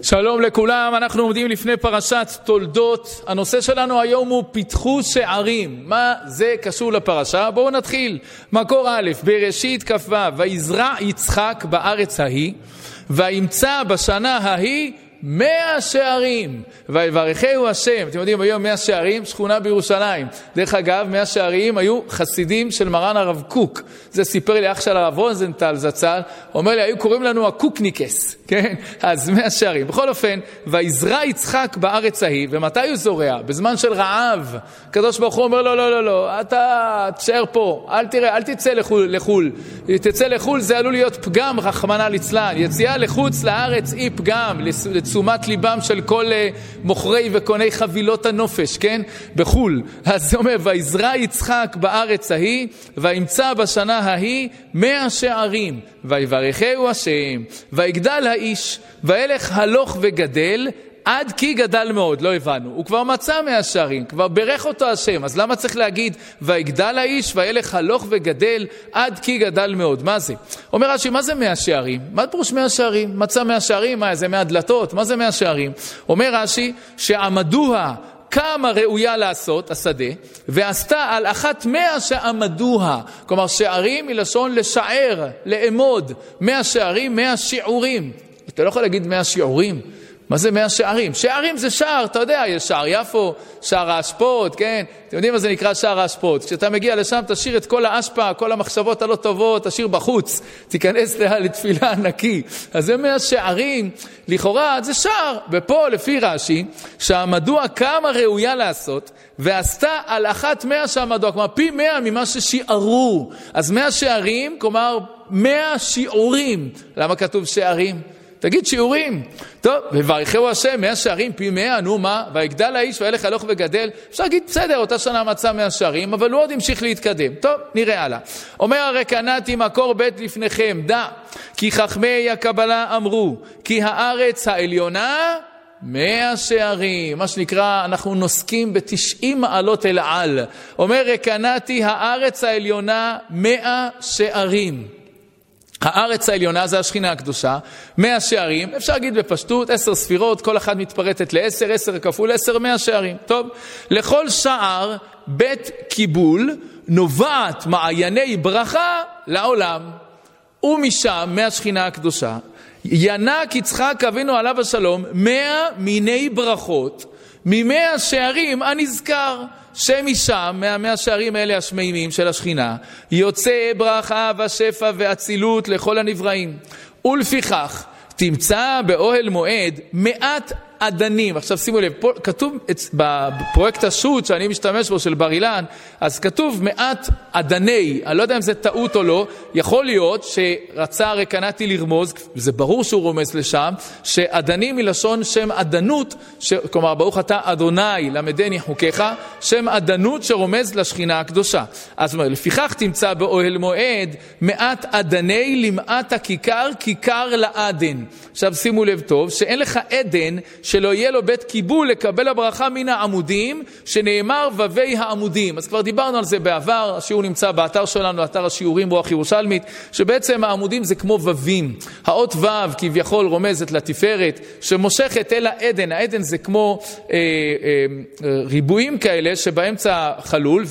שלום לכולם, אנחנו עומדים לפני פרשת תולדות. הנושא שלנו היום הוא פיתחו שערים. מה זה קשור לפרשה? בואו נתחיל. מקור א', בראשית כ"ו, ויזרע יצחק בארץ ההיא, וימצא בשנה ההיא 100 שערים, ויברכהו השם. אתם יודעים, היום 100 שערים, שכונה בירושלים. דרך אגב, 100 שערים היו חסידים של מרן הרב קוק. זה סיפר לי אח של הרב רוזנטל זצ"ל, אומר לי, היו קוראים לנו הקוקניקס, כן? אז 100 שערים. בכל אופן, ויזרע יצחק בארץ ההיא, ומתי הוא זורע? בזמן של רעב. הקדוש ברוך הוא אומר לו, לא, לא, לא, אתה תשאר פה, אל תצא לחול. תצא לחול, זה עלול להיות פגם, רחמנא ליצלן. יציאה לחוץ לארץ היא פגם, לתשומת ליבם של כל מוכרי וקוני חבילות הנופש, כן? בחול. אז זה אומר, ויזרע יצחק בארץ ההיא, וימצא בשנה ההיא 100 שערים, ויברכהו השם, ויגדל האיש, וילך הלוך וגדל, עד כי גדל מאוד. לא הבנו, הוא כבר מצא 100 שערים, כבר ברך אותו השם, אז למה צריך להגיד ויגדל האיש וילך הלוך וגדל עד כי גדל מאוד? מה זה? אומר רש"י, מה זה 100 שערים? מה פירוש 100 שערים? מצא 100 שערים, מה זה 100 דלתות? מה זה 100 שערים? אומר רש"י שעמדוה כמה ראויה לעשות השדה, ועשתה על אחת 100 שעמדוה. כלומר שערים מלשון לשער, לאמוד. 100 שערים, 100 שיעורים. אתה לא יכול להגיד 100 שיעורים. מה זה 100 שערים? שערים זה שער, אתה יודע, יש שער יפו, שער האשפות, כן? אתם יודעים מה זה נקרא שער האשפות? כשאתה מגיע לשם, תשאיר את כל האשפה, כל המחשבות הלא טובות, תשאיר בחוץ, תיכנס לתפילה נקי. אז זה 100 שערים, לכאורה זה שער. ופה לפי רש"י, שעמדוה כמה ראויה לעשות, ועשתה על אחת 100 שעמדוה, כלומר פי 100 ממה ששיערו. אז 100 שערים, כלומר 100 שיעורים. למה כתוב שערים? תגיד שיעורים. טוב, וברכהו השם 100 שערים פי 100, נו מה? ויגדל האיש וילך הלוך וגדל. אפשר להגיד בסדר, אותה שנה מצא 100 שערים, אבל הוא עוד המשיך להתקדם. טוב, נראה הלאה. אומר הרי קנאתי מקור ב' לפניכם, דע, כי חכמי הקבלה אמרו, כי הארץ העליונה 100 שערים. מה שנקרא, אנחנו נוסקים ב90 מעלות אל על. אומר קנאתי, הארץ העליונה 100 שערים. הארץ העליונה זה השכינה הקדושה, 100 שערים, אפשר להגיד בפשטות, 10 ספירות, כל אחת מתפרטת ל10, 10 כפול 10, 100 שערים. טוב, לכל שער בית קיבול נובעת מעייני ברכה לעולם, ומשם, מהשכינה הקדושה, ינק יצחק אבינו עליו השלום 100 מיני ברכות, מ100 שערים הנזכר, שמשם, מה100 שערים האלה השמימים של השכינה, יוצא ברכה ושפע ואצילות לכל הנבראים. ולפיכך, תמצא באוהל מועד 100 אדנים. עכשיו שימו לב, פה כתוב בפרויקט השו"ת שאני משתמש בו של בר אילן, אז כתוב 100 אדני. אני לא יודע אם זה טעות או לא, יכול להיות שרצה הרי קנאתי לרמוז, זה ברור שהוא רומז לשם, שאדנים מלשון שם אדנות, כלומר ברוך אתה אדוני למדני חוקיך, שם אדנות שרומז לשכינה הקדושה. אז אומר, לפיכך תמצא באוהל מועד 100 אדני למעט הכיכר, כיכר לעדן. עכשיו שימו לב טוב, שאין לך עדן שלא יהיה לו בית קיבול לקבל הברכה מן העמודים, שנאמר ווי העמודים. אז כבר דיברנו על זה בעבר, השיעור נמצא באתר שלנו, אתר השיעורים רוח ירושלמית, שבעצם העמודים זה כמו ווים. האות וו כביכול רומזת לתפארת, שמושכת אל העדן. העדן זה כמו ריבועים כאלה שבאמצע חלול,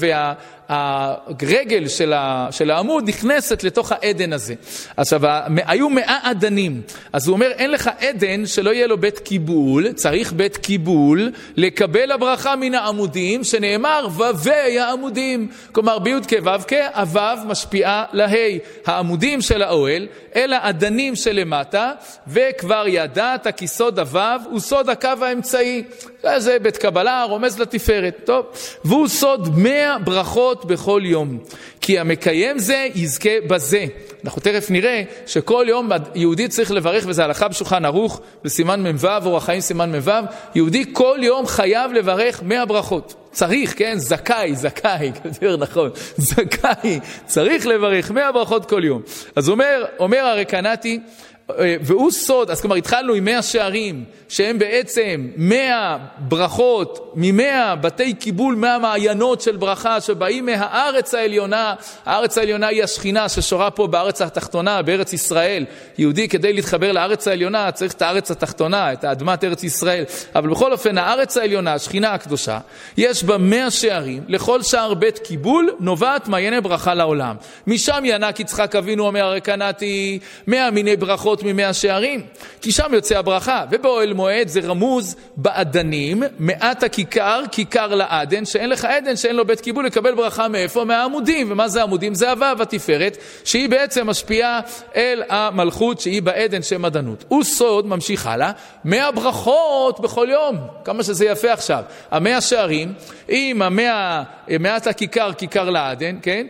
הרגל של העמוד נכנסת לתוך העדן הזה. עכשיו, היו 100 עדנים. אז הוא אומר, אין לך עדן שלא יהיה לו בית קיבול, צריך בית קיבול לקבל הברכה מן העמודים, שנאמר ווי העמודים. כלומר, ביוד כוו כוו משפיעה להי. העמודים של האוהל, אלה עדנים שלמטה, וכבר ידעת כי סוד הוו הוא סוד הקו האמצעי. זה בית קבלה, רומז לתפארת. טוב. והוא סוד 100 ברכות בכל יום. כי המקיים זה יזכה בזה. אנחנו תכף נראה שכל יום יהודי צריך לברך, וזה הלכה בשולחן ערוך, בסימן מ"ו, אורח חיים סימן מ"ו, יהודי כל יום חייב לברך 100 ברכות. צריך, כן? זכאי, כתוב נכון, זכאי, צריך לברך 100 ברכות כל יום. אז אומר הרי קנאתי, והוא סוד, אז כלומר התחלנו עם 100 שערים, שהם בעצם 100 ברכות, מ100 בתי קיבול, 100 מעיינות של ברכה, שבאים מהארץ העליונה. הארץ העליונה היא השכינה ששורה פה בארץ התחתונה, בארץ ישראל. יהודי כדי להתחבר לארץ העליונה, צריך את הארץ התחתונה, את האדמת ארץ ישראל. אבל בכל אופן, הארץ העליונה, השכינה הקדושה, יש בה 100 שערים, לכל שער בית קיבול נובעת מעייני ברכה לעולם. משם ינק יצחק אבינו אומר, הרי קנאתי 100 מיני ברכות מ100 שערים, כי שם יוצא הברכה. ובאוהל מועד זה רמוז באדנים, מעט הכיכר, כיכר לעדן, שאין לך עדן, שאין לו בית קיבול, לקבל ברכה מאיפה? מהעמודים. ומה זה עמודים? זה הוו התפארת, שהיא בעצם משפיעה אל המלכות שהיא בעדן שם עדנות. הוא סוד, ממשיך הלאה, 100 ברכות בכל יום. כמה שזה יפה עכשיו. 100 שערים, עם 100 הכיכר, כיכר לעדן, כן?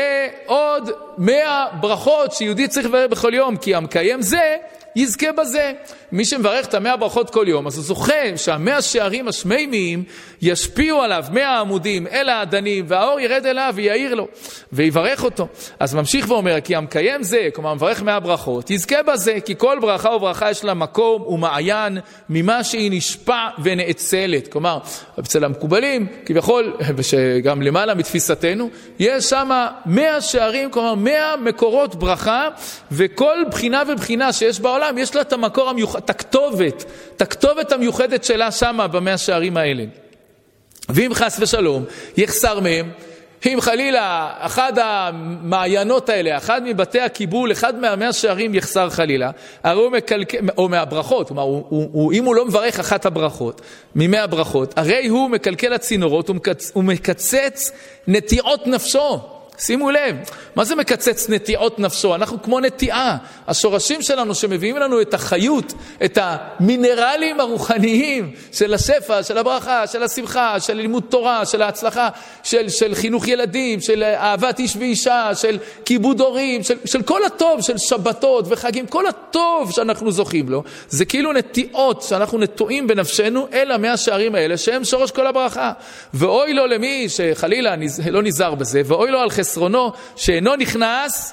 ועוד 100 ברכות שיהודי צריך לברך בכל יום, כי המקיים זה יזכה בזה. מי שמברך את 100 ברכות כל יום, אז הוא זוכה שה100 שערים השמימיים ישפיעו עליו 100 עמודים אל האדנים, והאור ירד אליו ויעיר לו ויברך אותו. אז ממשיך ואומר, כי המקיים זה, כלומר מברך 100 ברכות, יזכה בזה, כי כל ברכה וברכה יש לה מקום ומעיין ממה שהיא נשפע ונאצלת. כלומר, אצל המקובלים, כביכול, שגם למעלה מתפיסתנו, יש שם 100 שערים, כלומר 100 מקורות ברכה, וכל בחינה ובחינה שיש בעולם, יש לה את המקור המיוחד, את הכתובת המיוחדת שלה שמה ב100 שערים האלה. ואם חס ושלום יחסר מהם, אם חלילה אחד המעיינות האלה, אחד מבתי הקיבול, אחד מה100 שערים יחסר חלילה, הרי הוא מקלקל, או מהברכות, כלומר, אם הוא לא מברך אחת הברכות, מ100 ברכות, הרי הוא מקלקל הצינורות, הוא מקצץ נטיעות נפשו. שימו לב, מה זה מקצץ נטיעות נפשו? אנחנו כמו נטיעה. השורשים שלנו שמביאים לנו את החיות, את המינרלים הרוחניים של השפע, של הברכה, של השמחה, של לימוד תורה, של ההצלחה, של חינוך ילדים, של אהבת איש ואישה, של כיבוד הורים, של כל הטוב, של שבתות וחגים, כל הטוב שאנחנו זוכים לו. זה כאילו נטיעות שאנחנו נטועים בנפשנו אל 100 שערים האלה, שהם שורש כל הברכה. ואוי לו למי שחלילה לא נזהר בזה, ואוי לו על חסרונו שאינו נכנס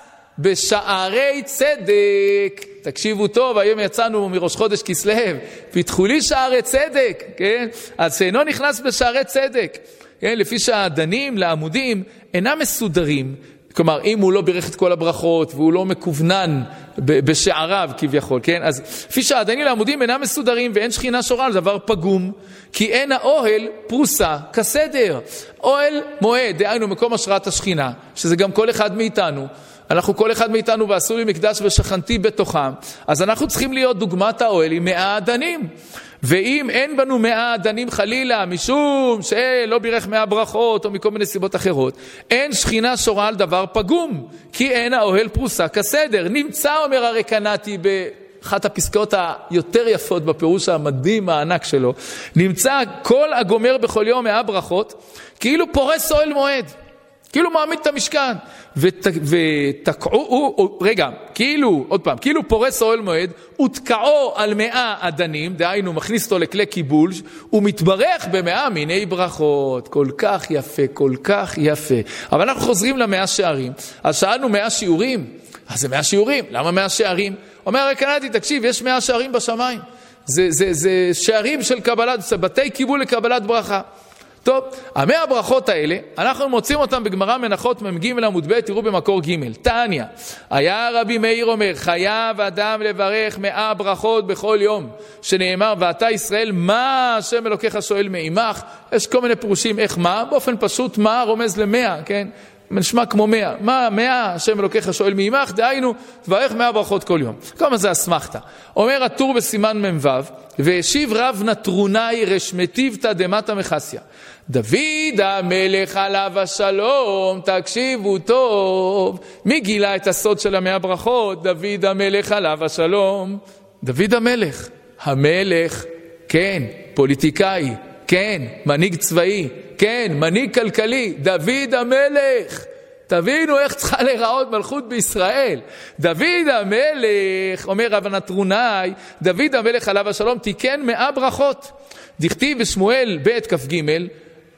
בשערי צדק. תקשיבו טוב, היום יצאנו מראש חודש כסלו, פיתחו לי שערי צדק, כן? אז שאינו נכנס בשערי צדק, כן? לפי שהאדנים לעמודים אינם מסודרים, כלומר אם הוא לא בירך את כל הברכות והוא לא מקוונן בשעריו כביכול, כן? אז לפי שהאדנים לעמודים אינם מסודרים ואין שכינה שורה, זה דבר פגום, כי אין האוהל פרוסה כסדר. אוהל מועד, דהיינו מקום השראת השכינה, שזה גם כל אחד מאיתנו. אנחנו כל אחד מאיתנו ועשו לי מקדש ושכנתי בתוכם, אז אנחנו צריכים להיות דוגמת האוהל עם 100 אדנים. ואם אין בנו 100 אדנים חלילה, משום שלא בירך 100 ברכות או מכל מיני סיבות אחרות, אין שכינה שורה על דבר פגום, כי אין האוהל פרוסה כסדר. נמצא, אומר הרי קנאתי באחת הפסקאות היותר יפות בפירוש המדהים הענק שלו, נמצא כל הגומר בכל יום 100 ברכות, כאילו פורס אוהל מועד, כאילו מעמיד את המשכן, ותקעו, רגע, כאילו, עוד פעם, כאילו פורס אוהל מועד, ותקעו על 100 אדנים, דהיינו מכניס אותו לכלי קיבול, ומתברך ב100 מיני ברכות. כל כך יפה, כל כך יפה. אבל אנחנו חוזרים ל100 שערים, אז שאלנו 100 שיעורים, אז זה 100 שיעורים, למה 100 שערים? אומר הרי קנאתי, תקשיב, יש 100 שערים בשמיים, זה שערים של קבלת, זה בתי קיבול לקבלת ברכה. טוב, 100 ברכות האלה, אנחנו מוצאים אותם בגמרא מנחות מ"ג עמוד ב', תראו במקור ג'. תניא, היה רבי מאיר אומר, חייב אדם לברך 100 ברכות בכל יום, שנאמר, ואתה ישראל, מה השם אלוקיך שואל מעמך? יש כל מיני פירושים, איך מה? באופן פשוט, מה רומז ל100, כן? נשמע כמו 100. מה 100? השם אלוקיך שואל מעמך, דהיינו, תברך 100 ברכות כל יום. כמה זה אסמכתא? אומר הטור בסימן מ"ו, והשיב רב נטרונאי רשמתיבתא דמטה מחסיה. דוד המלך עליו השלום, תקשיבו טוב, מי גילה את הסוד של 100 ברכות? דוד המלך עליו השלום. דוד המלך, המלך, כן, פוליטיקאי, כן, מנהיג צבאי, כן, מנהיג כלכלי, דוד המלך. תבינו איך צריכה להיראות מלכות בישראל. דוד המלך, אומר רב נטרונאי, דוד המלך עליו השלום תיקן 100 ברכות. דכתיב בשמואל ב' כ"ג,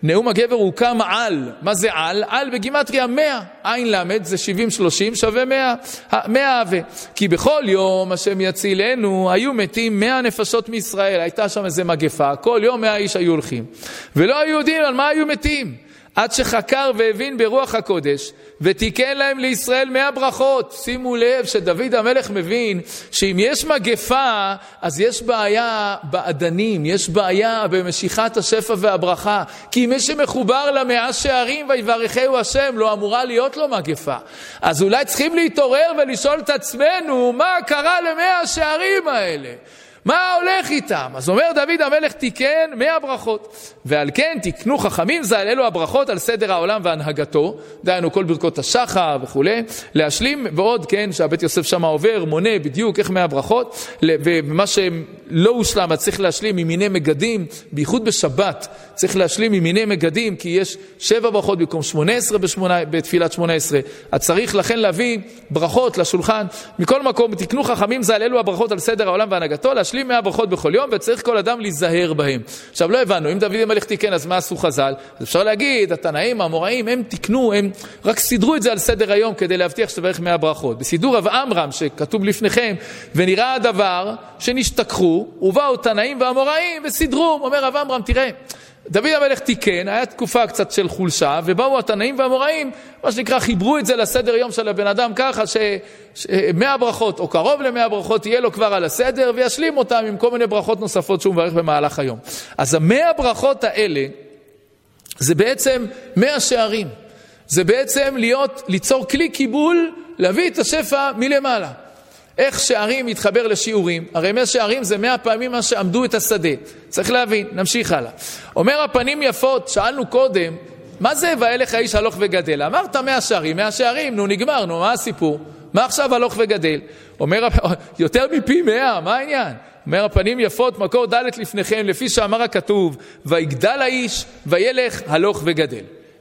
נאום הגבר הוא קם על. מה זה על? על בגימטריה 100. עין למד זה 70-30 שווה 100. 100 כי בכל יום השם יצילנו, היו מתים 100 נפשות מישראל. הייתה שם איזה מגפה, כל יום 100 איש היו הולכים. ולא היו יודעים על מה היו מתים. עד שחקר והבין ברוח הקודש, ותיקן להם לישראל 100 ברכות. שימו לב שדוד המלך מבין שאם יש מגפה, אז יש בעיה באדנים, יש בעיה במשיכת השפע והברכה. כי מי שמחובר ל100 שערים ויברכהו השם, לא אמורה להיות לו מגפה. אז אולי צריכים להתעורר ולשאול את עצמנו, מה קרה ל100 שערים האלה? מה הולך איתם? אז אומר דוד המלך תיקן 100 ברכות. ועל כן תקנו חכמים ז"ל אלו הברכות על סדר העולם והנהגתו, דהיינו כל ברכות השחר וכו', להשלים ועוד, כן, שהבית יוסף שם עובר, מונה בדיוק איך 100 ברכות, ומה שלא הושלם, צריך להשלים ממיני מגדים, בייחוד בשבת, צריך להשלים ממיני מגדים, כי יש 7 ברכות במקום 18 בתפילת 18, אז צריך לכן להביא ברכות לשולחן. מכל מקום, תקנו חכמים ז"ל אלו הברכות על סדר העולם והנהגתו, להשלים 100 ברכות בכל יום, וצריך כל אדם להיזהר בהם. עכשיו לא הבנו, אם דוד המלך תיקן, אז מה עשו חז"ל? אז אפשר להגיד, התנאים, האמוראים, הם תיקנו, הם רק סידרו את זה על סדר היום כדי להבטיח שתברך 100 ברכות. בסידור רב עמרם שכתוב לפניכם, ונראה הדבר שנשתכחו, ובאו תנאים והאמוראים וסידרו. אומר רב עמרם, תראה, דוד המלך תיקן, היה תקופה קצת של חולשה, ובאו התנאים והאמוראים, מה שנקרא, חיברו את זה לסדר יום של הבן אדם ככה, ש100 ברכות, או קרוב ל100 ברכות, יהיה לו כבר על הסדר, וישלים אותם עם כל מיני ברכות נוספות שהוא מברך במהלך היום. אז 100 ברכות האלה, זה בעצם 100 שערים. זה בעצם ליצור כלי קיבול, להביא את השפע מלמעלה. איך שערים מתחבר לשיעורים? הרי 100 שערים זה 100 פעמים מה שעמדו את השדה. צריך להבין, נמשיך הלאה. אומר הפנים יפות, שאלנו קודם, מה זה וילך האיש הלוך וגדל? אמרת 100 שערים, 100 שערים, נו נגמרנו, מה הסיפור? מה עכשיו הלוך וגדל? אומר, יותר מפי 100, מה העניין? אומר הפנים יפות, מקור ד' לפניכם, לפי שאמר הכתוב, ויגדל האיש וילך הלוך וגדל.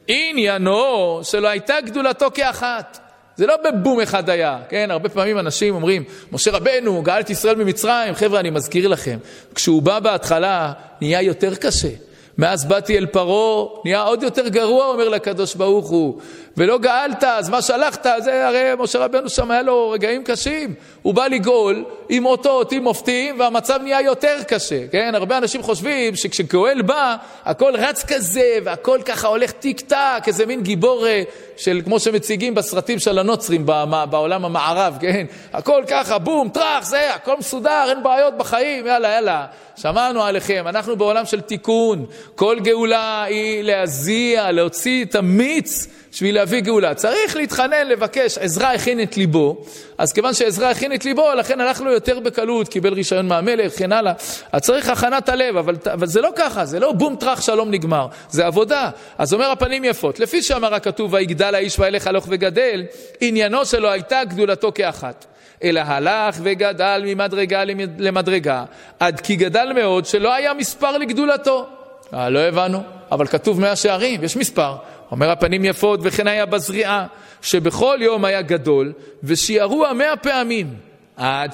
עניינו שלא הייתה גדולתו כאחת. זה לא בבום אחד היה, כן? הרבה פעמים אנשים אומרים, משה רבנו, גאל את ישראל ממצרים. חבר'ה, אני מזכיר לכם, כשהוא בא בהתחלה, נהיה יותר קשה. מאז באתי אל פרו, נהיה עוד יותר גרוע, אומר לקדוש ברוך הוא. ולא גאלת, אז מה שלחת? זה הרי משה רבנו שם היה לו רגעים קשים. הוא בא לגאול עם אותות, עם מופתים, והמצב נהיה יותר קשה. כן? הרבה אנשים חושבים שכשגואל בא, הכל רץ כזה, והכל ככה הולך טיק טק, איזה מין גיבור של, כמו שמציגים בסרטים של הנוצרים בעולם המערב, כן? הכל ככה, בום, טרח, זה, הכל מסודר, אין בעיות בחיים, יאללה. שמענו עליכם, אנחנו בעולם של תיקון. כל גאולה היא להזיע, להוציא את המיץ בשביל להביא גאולה. צריך להתחנן, לבקש. עזרא הכין את ליבו, אז כיוון שעזרא הכין את ליבו, לכן הלך לו יותר בקלות, קיבל רישיון מהמלך, כן הלאה. אז צריך הכנת הלב, אבל זה לא ככה, זה לא בום טרח שלום נגמר, זה עבודה. אז אומר הפנים יפות, לפי שאמר הכתוב, ויגדל האיש וילך הלוך וגדל, עניינו שלו הייתה גדולתו כאחת. אלא הלך וגדל ממדרגה למדרגה, עד כי גדל מאוד שלא היה מספר לגדולתו. לא הבנו, אבל כתוב 100 שערים, יש מספר. אומר הפנים יפות, וכן היה בזריעה, שבכל יום היה גדול, ושיערו 100 פעמים, עד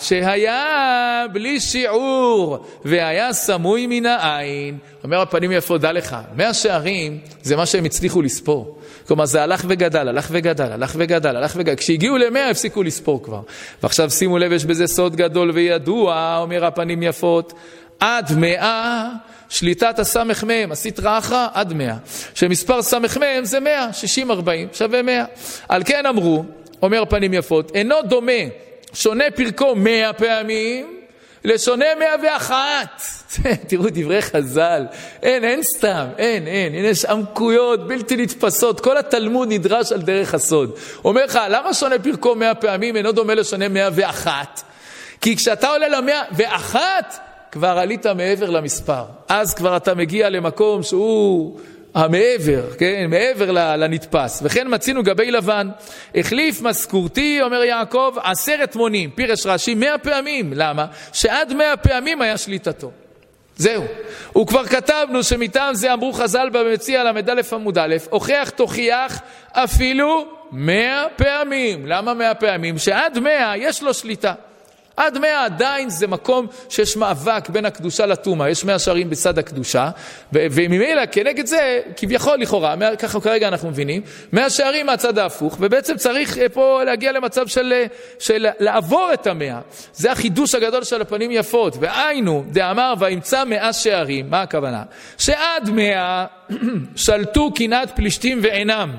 שהיה בלי שיעור, והיה סמוי מן העין. אומר הפנים יפות, דע לך, 100 שערים זה מה שהם הצליחו לספור. כלומר, זה הלך וגדל, הלך וגדל, הלך וגדל, הלך וגדל. כשהגיעו ל100 הפסיקו לספור כבר. ועכשיו שימו לב, יש בזה סוד גדול וידוע, אומר הפנים יפות, עד 100, שליטת הסמך מהם, הסתרא אחרא עד 100. שמספר סמך מהם זה 100, 60-40, שווה 100. על כן אמרו, אומר פנים יפות, אינו דומה, שונה פרקו 100 פעמים, לשונה 101. תראו דברי חז"ל, אין סתם, אין, יש עמקויות בלתי נתפסות, כל התלמוד נדרש על דרך הסוד. אומר לך, למה שונה פרקו 100 פעמים, אינו דומה לשונה 101? כי כשאתה עולה ל101, כבר עלית מעבר למספר. אז כבר אתה מגיע למקום שהוא המעבר, כן? מעבר לנתפס. וכן מצינו גבי לבן. החליף משכורתי, אומר יעקב, 10 מונים. פירש רש"י 100 פעמים. למה? שעד 100 פעמים היה שליטתו. זהו. וכבר כתבנו שמטעם זה אמרו חז"ל במציע למד' עמוד א', הוכח תוכיח אפילו 100 פעמים. למה 100 פעמים? שעד 100 יש לו שליטה. עד 100 עדיין זה מקום שיש מאבק בין הקדושה לטומאה, יש 100 שערים בצד הקדושה, וממילא כנגד זה, כביכול לכאורה, ככה כרגע אנחנו מבינים, 100 שערים מהצד ההפוך, ובעצם צריך פה להגיע למצב של לעבור את 100. זה החידוש הגדול של הפנים יפות, והיינו, דאמר וימצא 100 שערים, מה הכוונה? שעד 100 שלטו קנאת פלישתים ואינם.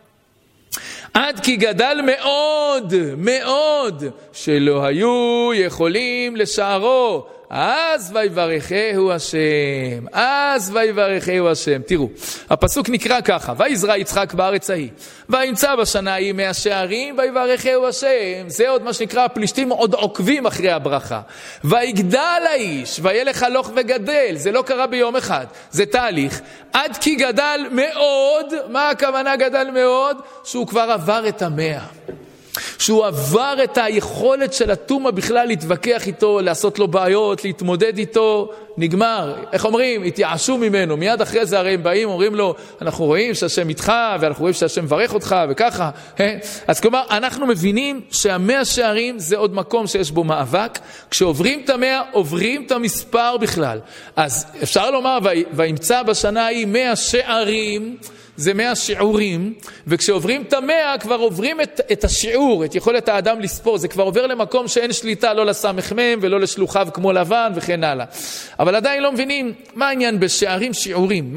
עד כי גדל מאוד, מאוד, שלא היו יכולים לשערו. אז ויברכהו השם, אז ויברכהו השם. תראו, הפסוק נקרא ככה, ויזרע יצחק בארץ ההיא, וימצא בשנה ההיא 100 שערים, ויברכהו השם. זה עוד מה שנקרא, הפלישתים עוד עוקבים אחרי הברכה. ויגדל האיש, וילך הלוך וגדל. זה לא קרה ביום אחד, זה תהליך. עד כי גדל מאוד, מה הכוונה גדל מאוד? שהוא כבר עבר את 100. שהוא עבר את היכולת של הטומאה בכלל להתווכח איתו, לעשות לו בעיות, להתמודד איתו, נגמר. איך אומרים? התייאשו ממנו. מיד אחרי זה הרי הם באים, אומרים לו, אנחנו רואים שהשם איתך, ואנחנו רואים שהשם מברך אותך, וככה. אז כלומר, אנחנו מבינים שה100 שערים זה עוד מקום שיש בו מאבק. כשעוברים את 100, עוברים את המספר בכלל. אז אפשר לומר, וימצא בשנה ההיא 100 שערים, זה 100 שיעורים, וכשעוברים את 100 כבר עוברים את השיעור, את יכולת האדם לספור, זה כבר עובר למקום שאין שליטה לא לסמ"ם ולא לשלוחיו כמו לבן וכן הלאה. אבל עדיין לא מבינים מה העניין בשערים שיעורים,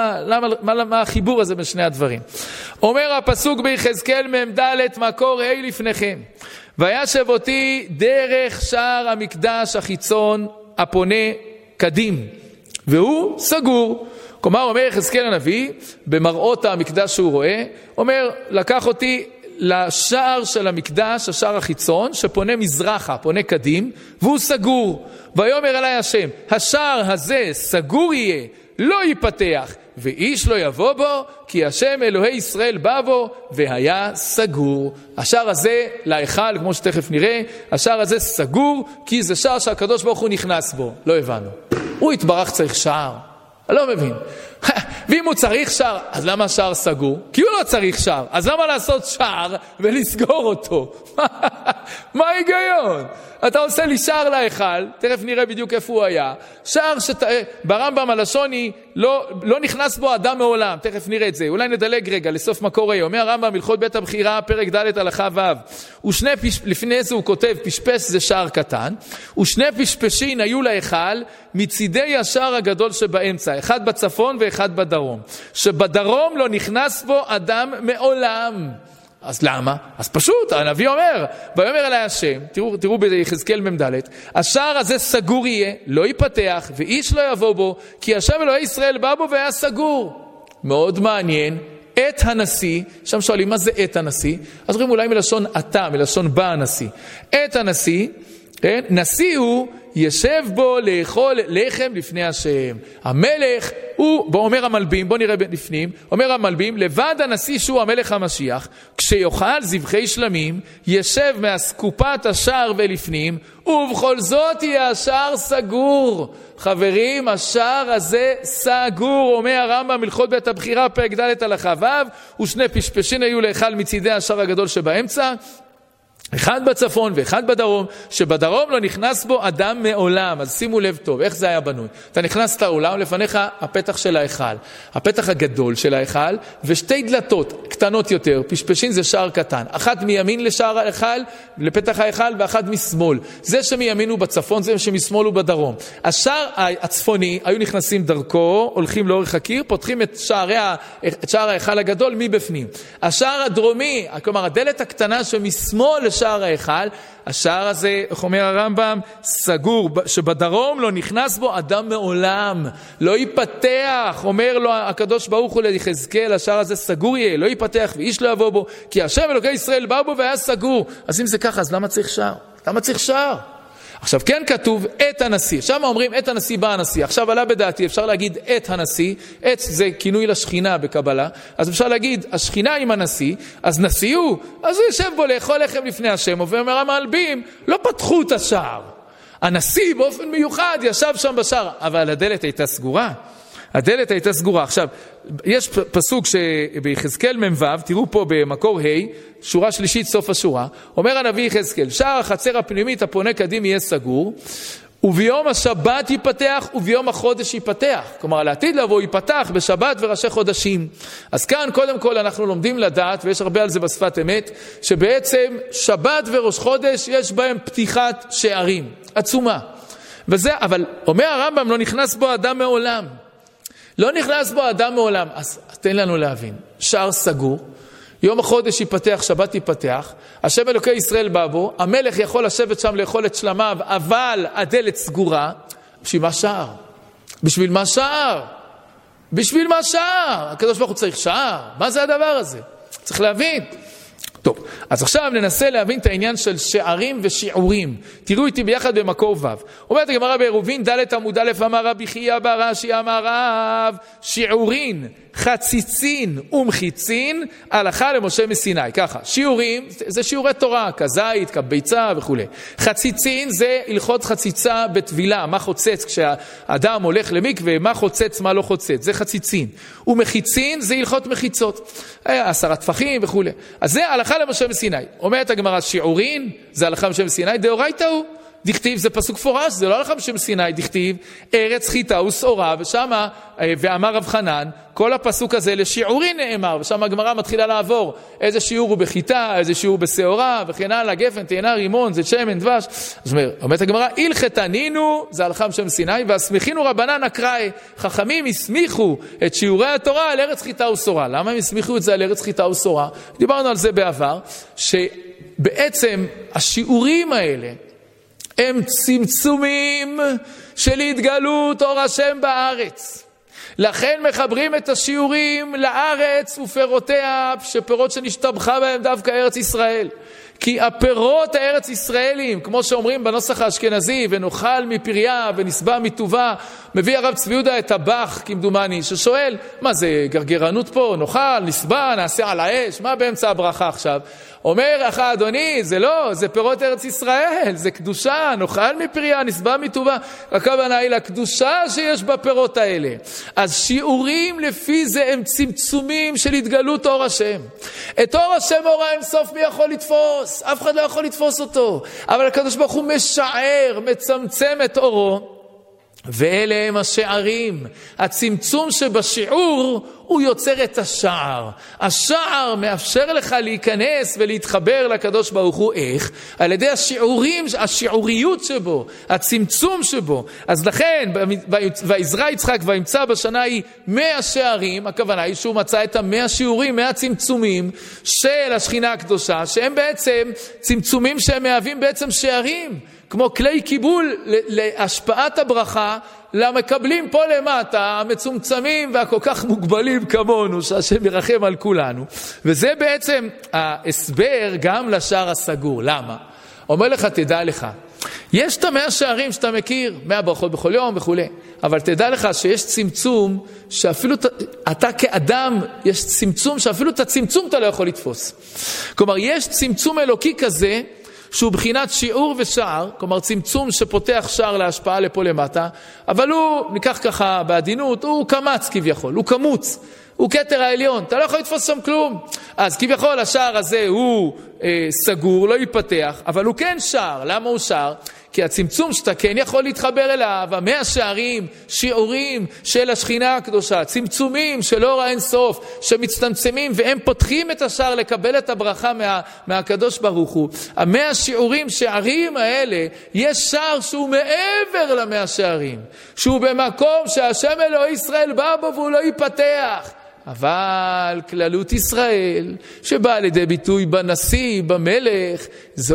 מה החיבור הזה בין שני הדברים. אומר הפסוק ביחזקאל מ"ד מקור ה' לפניכם, וישב אותי דרך שער המקדש החיצון הפונה קדים, והוא סגור. כלומר, אומר יחזקאל הנביא, במראות המקדש שהוא רואה, אומר, לקח אותי לשער של המקדש, השער החיצון, שפונה מזרחה, פונה קדים, והוא סגור. ויאמר אלי השם, השער הזה סגור יהיה, לא ייפתח, ואיש לא יבוא בו, כי השם אלוהי ישראל בא בו, והיה סגור. השער הזה להיכל, כמו שתכף נראה, השער הזה סגור, כי זה שער שהקדוש ברוך הוא נכנס בו. לא הבנו. הוא התברך צריך שער. אני לא מבין. ואם הוא צריך שער, אז למה השער סגור? כי הוא לא צריך שער. אז למה לעשות שער ולסגור אותו? מה ההיגיון? אתה עושה לי שער להיכל, תכף נראה בדיוק איפה הוא היה. שער ברמב"ם הלשוני לא נכנס בו אדם מעולם, תכף נראה את זה. אולי נדלג רגע לסוף מקור ה'. אומר הרמב"ם הלכות בית הבחירה, פרק ד' הלכה ו'. לפני זה הוא כותב, פשפש זה שער קטן, ושני פשפשין היו להיכל מצידי השער הגדול שבאמצע, אחד בצפון ואחד בדרום. שבדרום לא נכנס בו אדם מעולם. אז למה? אז פשוט, הנביא אומר, ויאמר אלי השם, תראו ביחזקאל מ"ד, השער הזה סגור יהיה, לא ייפתח, ואיש לא יבוא בו, כי השם אלוהי ישראל בא בו והיה סגור. מאוד מעניין, את הנשיא, שם שואלים מה זה את הנשיא, אז רואים אולי מלשון אתה, מלשון בא הנשיא. את הנשיא, נשיא הוא ישב בו לאכול לחם לפני השם. המלך הוא, בוא אומר המלבים, בוא נראה לפנים, אומר המלבים, לבד הנשיא שהוא המלך המשיח, כשיאכל זבחי שלמים, ישב מהסקופת השער ולפנים, ובכל זאת יהיה השער סגור. חברים, השער הזה סגור, אומר הרמב"ם הלכות בית הבחירה, פרק ד' הלכה ו', ושני פשפשין היו לאכל מצידי השער הגדול שבאמצע, אחד בצפון ואחד בדרום, שבדרום לא נכנס בו אדם מעולם. אז שימו לב טוב, איך זה היה בנוי? אתה נכנס לאולם, לפניך הפתח של ההיכל, הפתח הגדול של ההיכל, ושתי דלתות קטנות יותר, פשפשין זה שער קטן, אחת מימין לשער ההיכל, לפתח ההיכל, ואחת משמאל. זה שמימין הוא בצפון, זה שמשמאל הוא בדרום. השער הצפוני, היו נכנסים דרכו, הולכים לאורך הקיר, פותחים את שער ההיכל הגדול מבפנים. השער הדרומי, כלומר הדלת הקטנה שמשמאל שער ההיכל, השער הזה, איך אומר הרמב"ם, סגור, שבדרום לא נכנס בו אדם מעולם, לא ייפתח. אומר לו הקדוש ברוך הוא ליחזקאל, השער הזה סגור יהיה, לא ייפתח ואיש לא יבוא בו, כי השם אלוקי ישראל בא בו והיה סגור. אז אם זה ככה, אז למה צריך שער? למה צריך שער? עכשיו כן כתוב את הנשיא, שם אומרים את הנשיא בא הנשיא. עכשיו עלה בדעתי, אפשר להגיד את הנשיא, את זה כינוי לשכינה בקבלה, אז אפשר להגיד השכינה עם הנשיא, אז נשיא הוא, אז הוא יושב בו לאכול לחם לפני השם, ואומר המלבים, לא פתחו את השער. הנשיא באופן מיוחד ישב שם בשער, אבל הדלת הייתה סגורה. הדלת הייתה סגורה. עכשיו, יש פסוק שביחזקאל מ"ו, תראו פה במקור ה', שורה שלישית, סוף השורה, אומר הנביא יחזקאל, שער החצר הפנימית הפונה קדים יהיה סגור, וביום השבת ייפתח וביום החודש ייפתח. כלומר, לעתיד לבוא ייפתח בשבת וראשי חודשים. אז כאן קודם כל אנחנו לומדים לדעת, ויש הרבה על זה בשפת אמת, שבעצם שבת וראש חודש יש בהם פתיחת שערים, עצומה. וזה, אבל אומר הרמב"ם, לא נכנס בו אדם מעולם. לא נכנס בו אדם מעולם. אז תן לנו להבין, שער סגור, יום החודש ייפתח, שבת ייפתח, השם אלוקי ישראל בא בו, המלך יכול לשבת שם לאכול את שלמיו, אבל הדלת סגורה. בשביל מה שער? בשביל מה שער? בשביל מה שער? הקדוש ברוך הוא צריך שער. מה זה הדבר הזה? צריך להבין. טוב, אז עכשיו ננסה להבין את העניין של שערים ושיעורים. תראו איתי ביחד במקור ו'. אומרת הגמרא בעירובין ד' עמוד א', אמר רבי חייא בר רש"י אמר רב, שיעורין, חציצין ומחיצין, הלכה למשה מסיני. ככה, שיעורים זה שיעורי תורה, כזית, כביצה וכו'. חציצין זה הלכות חציצה בטבילה, מה חוצץ כשהאדם הולך למקווה, מה חוצץ, מה לא חוצץ, זה חציצין. ומחיצין זה הלכות מחיצות, 10 טפחים וכו'. אז זה הלכה למשה מסיני. אומרת הגמרא, שיעורין זה הלכה למשה מסיני, דאורייתא הוא. דכתיב, זה פסוק פורש, זה לא הלכה למשה מסיני, דכתיב, ארץ חיטה ושעורה, ושמה, ואמר רב חנן, כל הפסוק הזה לשיעורין נאמר, ושם הגמרא מתחילה לעבור, איזה שיעור הוא בחיטה, איזה שיעור בשעורה, וכן הלאה, גפן, תאנה, רימון, זה שמן, דבש. אז אומרת הגמרא, הלכתנינו, זה הלכה למשה מסיני, והסמיכינו רבנן אקראי, חכמים הסמיכו את שיעורי התורה על ארץ חיטה ושעורה. למה הם הסמיכו את זה על ארץ חיטה ושעורה? דיברנו על זה בעבר, שבעצם השיעורים האלה, הם צמצומים של התגלות אור השם בארץ. לכן מחברים את השיעורים לארץ ופירותיה, שפירות שנשתבחה בהם דווקא ארץ ישראל. כי הפירות הארץ ישראלים, כמו שאומרים בנוסח האשכנזי, ונאכל מפריה ונסבע מטובה, מביא הרב צבי יהודה את הבח, כמדומני, ששואל, מה זה גרגרנות פה? נאכל, נסבע, נעשה על האש, מה באמצע הברכה עכשיו? אומר לך, אדוני, זה לא, זה פירות ארץ ישראל, זה קדושה, נאכל מפריה, נסבע מטובה. הכוונה היא לקדושה שיש בפירות האלה. אז שיעורים לפי זה הם צמצומים של התגלות אור השם. את אור השם אור האין סוף מי יכול לתפוס? אף אחד לא יכול לתפוס אותו. אבל הקדוש ברוך הוא משער, מצמצם את אורו. ואלה הם השערים. הצמצום שבשיעור הוא יוצר את השער. השער מאפשר לך להיכנס ולהתחבר לקדוש ברוך הוא. איך? על ידי השיעורים, השיעוריות שבו, הצמצום שבו. אז לכן, ויזרע יצחק וימצא בשנה היא 100 שערים, הכוונה היא שהוא מצא את 100 שיעורים, 100 צמצומים של השכינה הקדושה, שהם בעצם צמצומים שהם מהווים בעצם שערים. כמו כלי קיבול להשפעת הברכה למקבלים פה למטה, המצומצמים והכל כך מוגבלים כמונו, שהשם ירחם על כולנו. וזה בעצם ההסבר גם לשער הסגור. למה? אומר לך, תדע לך, יש את 100 שערים שאתה מכיר, 100 ברכות בכל יום וכו', אבל תדע לך שיש צמצום שאפילו אתה כאדם, יש צמצום שאפילו את הצמצום אתה לא יכול לתפוס. כלומר, יש צמצום אלוקי כזה, שהוא בחינת שיעור ושער, כלומר צמצום שפותח שער להשפעה לפה למטה, אבל הוא, ניקח ככה בעדינות, הוא קמץ כביכול, הוא קמוץ, הוא כתר העליון, אתה לא יכול לתפוס שם כלום. אז כביכול השער הזה הוא סגור, לא ייפתח, אבל הוא כן שער. למה הוא שער? כי הצמצום שאתה כן יכול להתחבר אליו, 100 שערים, שיעורים של השכינה הקדושה, צמצומים של אור האין סוף, שמצטמצמים והם פותחים את השער לקבל את הברכה מהקדוש ברוך הוא. 100 שיעורים, שערים האלה, יש שער שהוא מעבר ל100 שערים, שהוא במקום שהשם אלוהי ישראל בא בו והוא לא ייפתח. אבל כללות ישראל שבאה לידי ביטוי בנשיא, במלך,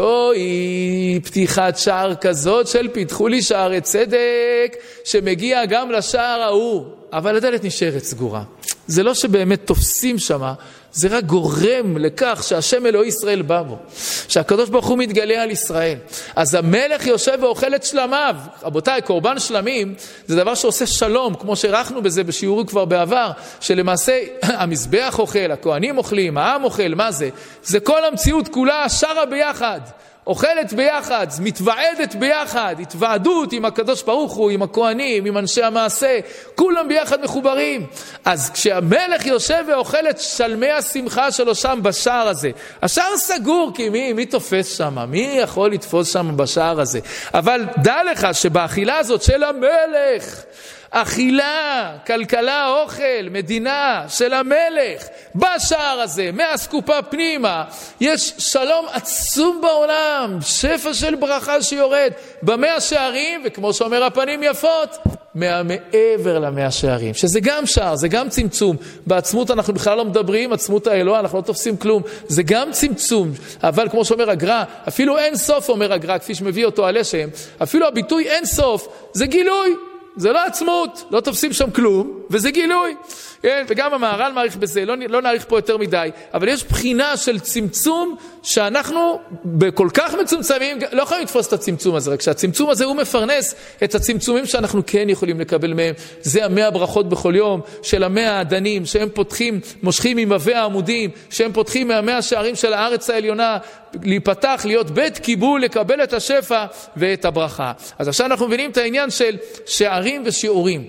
זוהי פתיחת שער כזאת של פיתחו לי שערי צדק שמגיע גם לשער ההוא, אבל הדלת נשארת סגורה. זה לא שבאמת תופסים שמה, זה רק גורם לכך שהשם אלוהי ישראל בא בו, שהקדוש ברוך הוא מתגלה על ישראל. אז המלך יושב ואוכל את שלמיו. רבותיי, קורבן שלמים זה דבר שעושה שלום, כמו שרחנו בזה בשיעורים כבר בעבר, שלמעשה המזבח אוכל, הכהנים אוכלים, העם אוכל, מה זה? זה כל המציאות כולה שרה ביחד. אוכלת ביחד, מתוועדת ביחד, התוועדות עם הקדוש ברוך הוא, עם הכהנים, עם אנשי המעשה, כולם ביחד מחוברים. אז כשהמלך יושב ואוכל את שלמי השמחה שלו שם בשער הזה, השער סגור, כי מי תופס שם? מי יכול לתפוס שם בשער הזה? אבל דע לך שבאכילה הזאת של המלך, אכילה, כלכלה, אוכל, מדינה של המלך, בשער הזה, מהסקופה פנימה, יש שלום עצום בעולם, שפע של ברכה שיורד במאה שערים, וכמו שאומר הפנים יפות, מעבר למאה שערים, שזה גם שער, זה גם צמצום. בעצמות אנחנו בכלל לא מדברים, עצמות האלוה, אנחנו לא תופסים כלום, זה גם צמצום. אבל כמו שאומר הגר"א, אפילו אין סוף, אומר הגר"א, כפי שמביא אותו על השם, אפילו הביטוי אין סוף, זה גילוי. זה לא עצמות, לא תופסים שם כלום, וזה גילוי. וגם המהר"ל מעריך בזה, לא נעריך פה יותר מדי, אבל יש בחינה של צמצום שאנחנו בכל כך מצומצמים, לא יכולים לתפוס את הצמצום הזה, רק שהצמצום הזה הוא מפרנס את הצמצומים שאנחנו כן יכולים לקבל מהם. זה 100 ברכות בכל יום של 100 העדנים, שהם פותחים, מושכים ממעבה העמודים, שהם פותחים 100 שערים של הארץ העליונה, להיפתח, להיות בית קיבול, לקבל את השפע ואת הברכה. אז עכשיו אנחנו מבינים את העניין של שערים ושיעורים.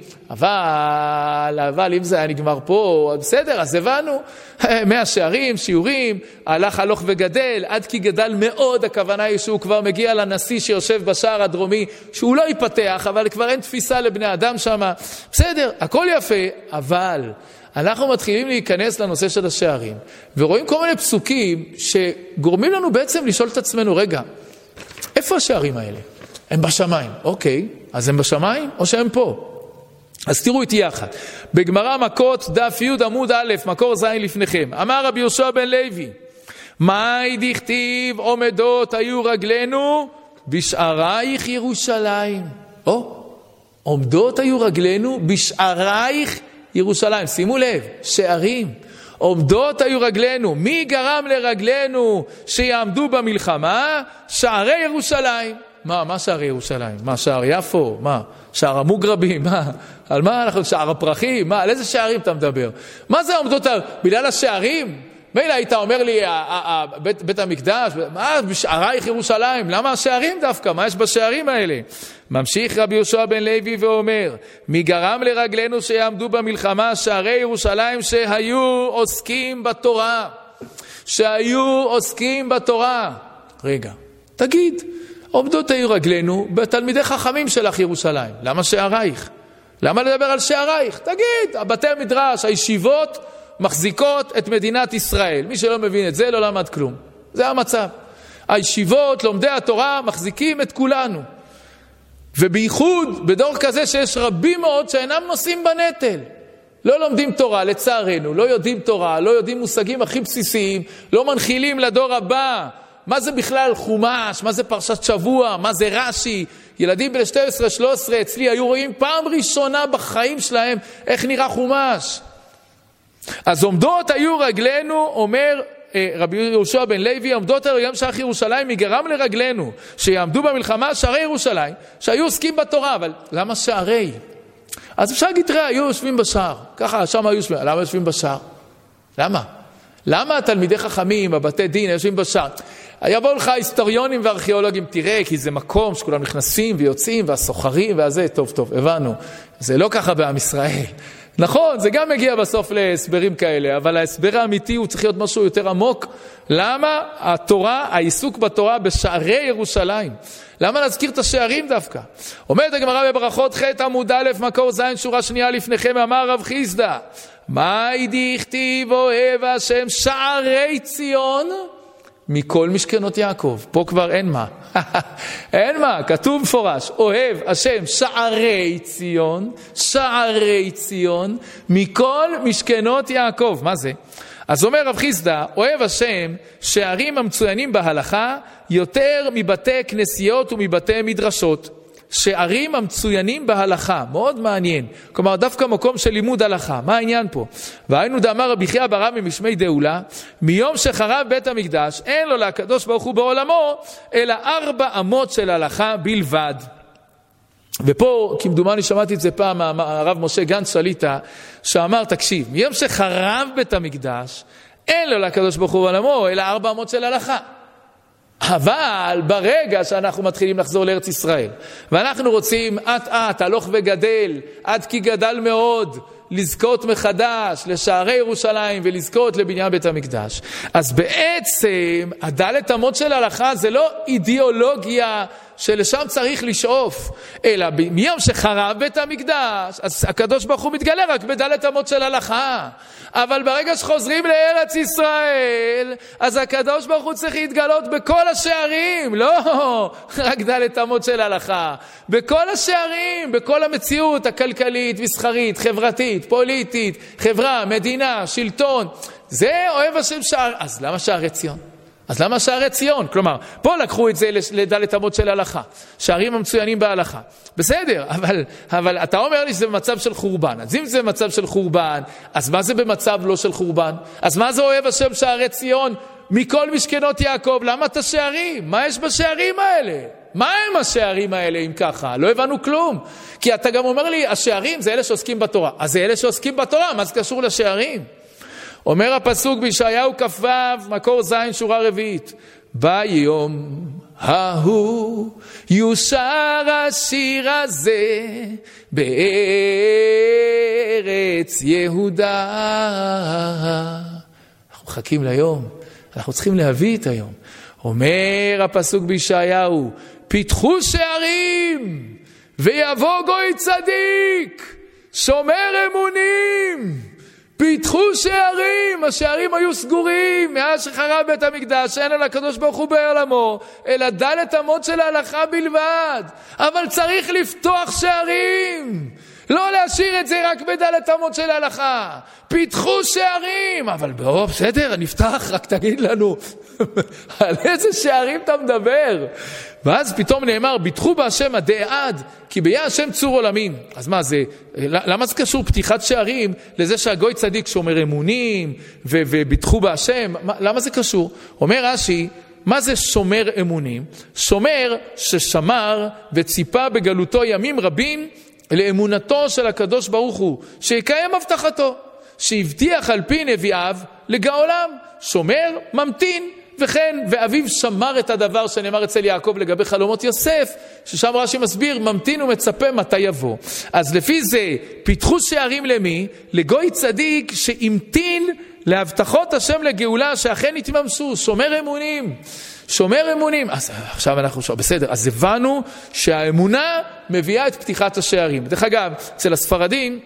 אבל אם זה היה נגמר פה, בסדר, אז הבנו. 100 שערים, שיעורים, הלך הלוך וגדל, עד כי גדל מאוד, הכוונה היא שהוא כבר מגיע לנשיא שיושב בשער הדרומי, שהוא לא ייפתח, אבל כבר אין תפיסה לבני אדם שם. בסדר, הכל יפה, אבל אנחנו מתחילים להיכנס לנושא של השערים, ורואים כל מיני פסוקים שגורמים לנו בעצם לשאול את עצמנו, רגע, איפה השערים האלה? הם בשמיים. אוקיי, אז הם בשמיים או שהם פה? אז תראו איתי יחד. בגמרא מכות דף י' עמוד א', מקור ז' לפניכם. אמר רבי יהושע בן לוי, מאי דכתיב עומדות היו רגלינו בשערייך ירושלים. עומדות היו רגלינו בשערייך ירושלים. שימו לב, שערים. עומדות היו רגלינו. מי גרם לרגלינו שיעמדו במלחמה? שערי ירושלים. מה שערי ירושלים? מה שער יפו? מה? שער המוגרבים? מה? על מה אנחנו? שער הפרחים? מה? על איזה שערים אתה מדבר? מה זה עומדות? בגלל השערים? מילא היית אומר לי, בית המקדש, מה? בשערייך ירושלים? למה השערים דווקא? מה יש בשערים האלה? ממשיך רבי יהושע בן לוי ואומר, מי גרם לרגלינו שיעמדו במלחמה? שערי ירושלים שהיו עוסקים בתורה. שהיו עוסקים בתורה. רגע, תגיד, עומדות היו רגלינו בתלמידי חכמים שלך ירושלים. למה שערייך? למה לדבר על שערייך? תגיד, הבתי המדרש, הישיבות מחזיקות את מדינת ישראל. מי שלא מבין את זה לא למד כלום. זה המצב. הישיבות, לומדי התורה, מחזיקים את כולנו. ובייחוד בדור כזה שיש רבים מאוד שאינם נושאים בנטל. לא לומדים תורה, לצערנו, לא יודעים תורה, לא יודעים מושגים הכי בסיסיים, לא מנחילים לדור הבא. מה זה בכלל חומש? מה זה פרשת שבוע? מה זה רש"י? ילדים בני 12-13 אצלי היו רואים פעם ראשונה בחיים שלהם איך נראה חומש. אז עומדות היו רגלינו, אומר רבי יהושע בן לוי, עומדות היו גם שער ירושלים, מגרם לרגלינו שיעמדו במלחמה שערי ירושלים, שהיו עוסקים בתורה. אבל למה שערי? אז אפשר להגיד, תראה, היו יושבים בשער. ככה, שם היו יושבים. למה יושבים בשער? למה? למה תלמידי חכמים, בבתי דין, יושבים בשער? יבואו לך היסטוריונים וארכיאולוגים, תראה, כי זה מקום שכולם נכנסים ויוצאים, והסוחרים והזה, טוב, הבנו. זה לא ככה בעם ישראל. נכון, זה גם מגיע בסוף להסברים כאלה, אבל ההסבר האמיתי הוא צריך להיות משהו יותר עמוק. למה התורה, העיסוק בתורה בשערי ירושלים? למה להזכיר את השערים דווקא? אומרת הגמרא בברכות ח' עמוד א', מקור ז', שורה שנייה לפניכם, אמר רב חיסדא, מאי דכתיב אוהב השם שערי ציון מכל משכנות יעקב. פה כבר אין מה. אין מה, כתוב מפורש, אוהב השם שערי ציון מכל משכנות יעקב. מה זה? אז אומר רב חיסדא, אוהב השם שערים המצוינים בהלכה יותר מבתי כנסיות ומבתי מדרשות. שערים המצוינים בהלכה, מאוד מעניין. כלומר, דווקא מקום של לימוד הלכה. מה העניין פה? והיינו דאמר רבי חייא בר רבא משמי דאולה, מיום שחרב בית המקדש, אין לו לקדוש ברוך הוא בעולמו, אלא 4 אמות של הלכה בלבד. ופה, כמדומני שמעתי את זה פעם, הרב משה גנץ שליטה, שאמר, תקשיב, מיום שחרב בית המקדש, אין לו לקדוש ברוך הוא בעולמו, אלא 4 אמות של הלכה. אבל ברגע שאנחנו מתחילים לחזור לארץ ישראל, ואנחנו רוצים עד הלוך וגדל, עד כי גדל מאוד, לזכות מחדש לשערי ירושלים ולזכות לבניין בית המקדש. אז בעצם הדלת אמות של ההלכה זה לא אידיאולוגיה שלשם צריך לשאוף, אלא מיום שחרב בית המקדש, אז הקדוש ברוך הוא מתגלה רק בדלת אמות של הלכה. אבל ברגע שחוזרים לארץ ישראל, אז הקדוש ברוך הוא צריך להתגלות בכל השערים, לא רק דלת אמות של הלכה, בכל השערים, בכל המציאות הכלכלית, מסחרית, חברתית, פוליטית, חברה, מדינה, שלטון. זה אוהב השם שער. אז למה שערי ציון? אז למה שערי ציון? כלומר, פה לקחו את זה לדלת אמות של הלכה, שערים המצוינים בהלכה. בסדר, אבל אתה אומר לי שזה במצב של חורבן. אז אם זה במצב של חורבן, אז מה זה במצב לא של חורבן? אז מה זה אוהב השם שערי ציון מכל משכנות יעקב? למה את השערים? מה יש בשערים האלה? מה הם השערים האלה אם ככה? לא הבנו כלום. כי אתה גם אומר לי, השערים זה אלה שעוסקים בתורה. אז זה אלה שעוסקים בתורה, מה זה קשור לשערים? אומר הפסוק בישעיהו כ"ו, מקור ז' שורה רביעית, ביום ההוא יושר השיר הזה בארץ יהודה. אנחנו מחכים ליום, אנחנו צריכים להביא את היום. אומר הפסוק בישעיהו, פיתחו שערים ויבוא גוי צדיק שומר אמונים. פיתחו שערים, השערים היו סגורים מאז שחרב בית המקדש, אין על הקדוש ברוך הוא בעולמו, אלא דלת אמות של ההלכה בלבד. אבל צריך לפתוח שערים, לא להשאיר את זה רק בדלת אמות של ההלכה. פיתחו שערים, אבל בסדר, נפתח, רק תגיד לנו על איזה שערים אתה מדבר. ואז פתאום נאמר, ביטחו בהשם עדי עד, כי ביה השם צור עולמים. אז מה זה, למה זה קשור פתיחת שערים לזה שהגוי צדיק שומר אמונים וביטחו בהשם? למה זה קשור? אומר רש"י, מה זה שומר אמונים? שומר ששמר וציפה בגלותו ימים רבים לאמונתו של הקדוש ברוך הוא, שיקיים הבטחתו, שהבטיח על פי נביאיו לגאולם. שומר, ממתין, וכן, ואביו שמר את הדבר שנאמר אצל יעקב לגבי חלומות יוסף, ששם רש"י מסביר, ממתין ומצפה מתי יבוא. אז לפי זה, פיתחו שערים למי? לגוי צדיק שהמתין להבטחות השם לגאולה, שאכן התממשו, שומר אמונים. שומר אמונים. אז עכשיו אנחנו בסדר, אז הבנו שהאמונה מביאה את פתיחת השערים. דרך אגב, אצל הספרדים,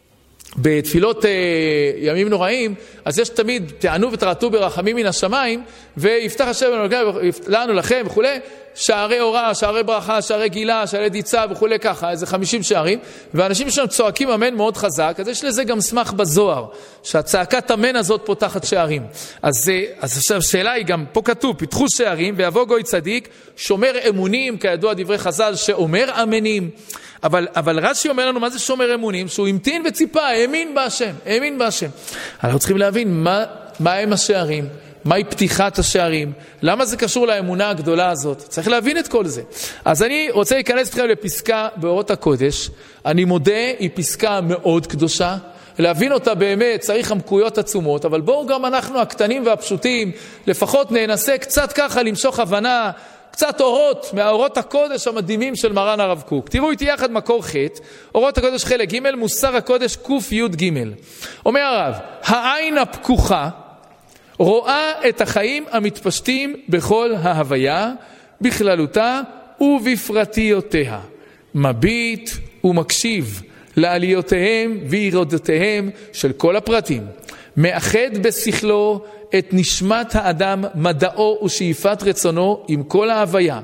בתפילות ימים נוראים, אז יש תמיד תענו ותרעתו ברחמים מן השמיים, ויפתח השם לנו לכם וכו', שערי אורה, שערי ברכה, שערי גילה, שערי דיצה וכו', ככה, איזה 50 שערים, ואנשים שם צועקים אמן מאוד חזק, אז יש לזה גם סמך בזוהר, שהצעקת אמן הזאת פותחת שערים. אז עכשיו השאלה היא גם, פה כתוב, פיתחו שערים, ויבוא גוי צדיק, שומר אמונים, כידוע דברי חז"ל, שאומר אמנים. אבל רש"י אומר לנו, מה זה שומר אמונים? שהוא המתין וציפה, האמין בהשם, האמין בהשם. אנחנו צריכים להבין מה הם השערים, מהי פתיחת השערים, למה זה קשור לאמונה הגדולה הזאת. צריך להבין את כל זה. אז אני רוצה להיכנס אתכם לפסקה באורות הקודש. אני מודה, היא פסקה מאוד קדושה. להבין אותה באמת צריך עמקויות עצומות, אבל בואו גם אנחנו הקטנים והפשוטים, לפחות ננסה קצת ככה למשוך הבנה, קצת אורות מהאורות הקודש המדהימים של מרן הרב קוק. תראו איתי יחד מקור ח', אורות הקודש חלק ג', מוסר הקודש ק"י ג'. אומר הרב, העין הפקוחה רואה את החיים המתפשטים בכל ההוויה, בכללותה ובפרטיותיה. מביט ומקשיב לעליותיהם וירידותיהם של כל הפרטים. מאחד בשכלו את נשמת האדם, מדעו ושאיפת רצונו עם כל ההוויה.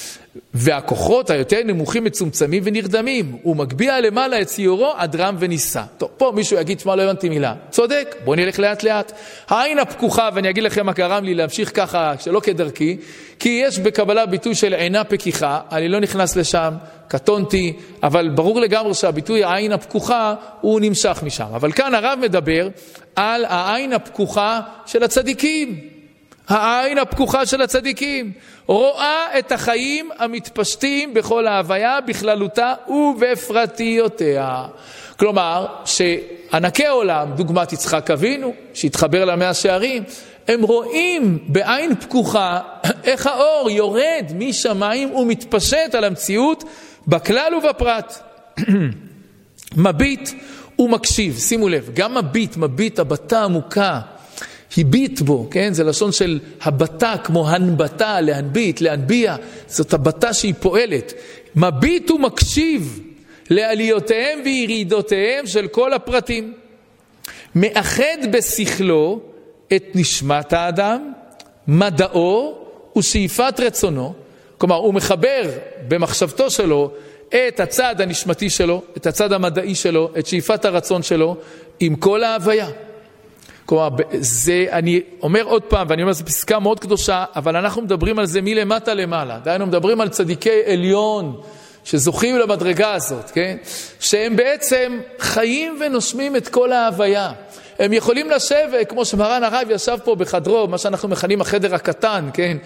והכוחות היותר נמוכים מצומצמים ונרדמים. הוא מגביע למעלה את ציורו עד רם וניסה. טוב, פה מישהו יגיד, שמה לא הבנתי מילה. צודק, בוא נלך לאט לאט. העין הפקוחה, ואני אגיד לכם מה גרם לי להמשיך ככה שלא כדרכי, כי יש בקבלה ביטוי של עינה פקיחה, אני לא נכנס לשם, קטונתי, אבל ברור לגמרי שהביטוי העין הפקוחה הוא נמשך משם. אבל כאן הרב מדבר על העין הפקוחה של הצדיקים. העין הפקוחה של הצדיקים רואה את החיים המתפשטים בכל ההוויה בכללותה ובפרטיותיה. כלומר, שענקי עולם, דוגמת יצחק אבינו, שהתחבר למאה שערים, הם רואים בעין פקוחה איך האור יורד משמיים ומתפשט על המציאות בכלל ובפרט. מביט ומקשיב, שימו לב, גם מביט, הבטה עמוקה, הביט בו, כן? זה לשון של הבטה, כמו הנבטה, להנביט, להנביע, זאת הבטה שהיא פועלת. מביט ומקשיב לעליותיהם וירידותיהם של כל הפרטים. מאחד בשכלו את נשמת האדם, מדעו ושאיפת רצונו. כלומר, הוא מחבר במחשבתו שלו את הצד הנשמתי שלו, את הצד המדעי שלו, את שאיפת הרצון שלו, עם כל ההוויה. כלומר, זה, אני אומר עוד פעם, ואני אומר, זו פסקה מאוד קדושה, אבל אנחנו מדברים על זה מלמטה למעלה. דיינו מדברים על צדיקי עליון, שזוכים למדרגה הזאת, כן? שהם בעצם חיים ונושמים את כל ההוויה. הם יכולים לשבת, כמו שמרן הרב ישב פה בחדרו, מה שאנחנו מכנים החדר הקטן, כן?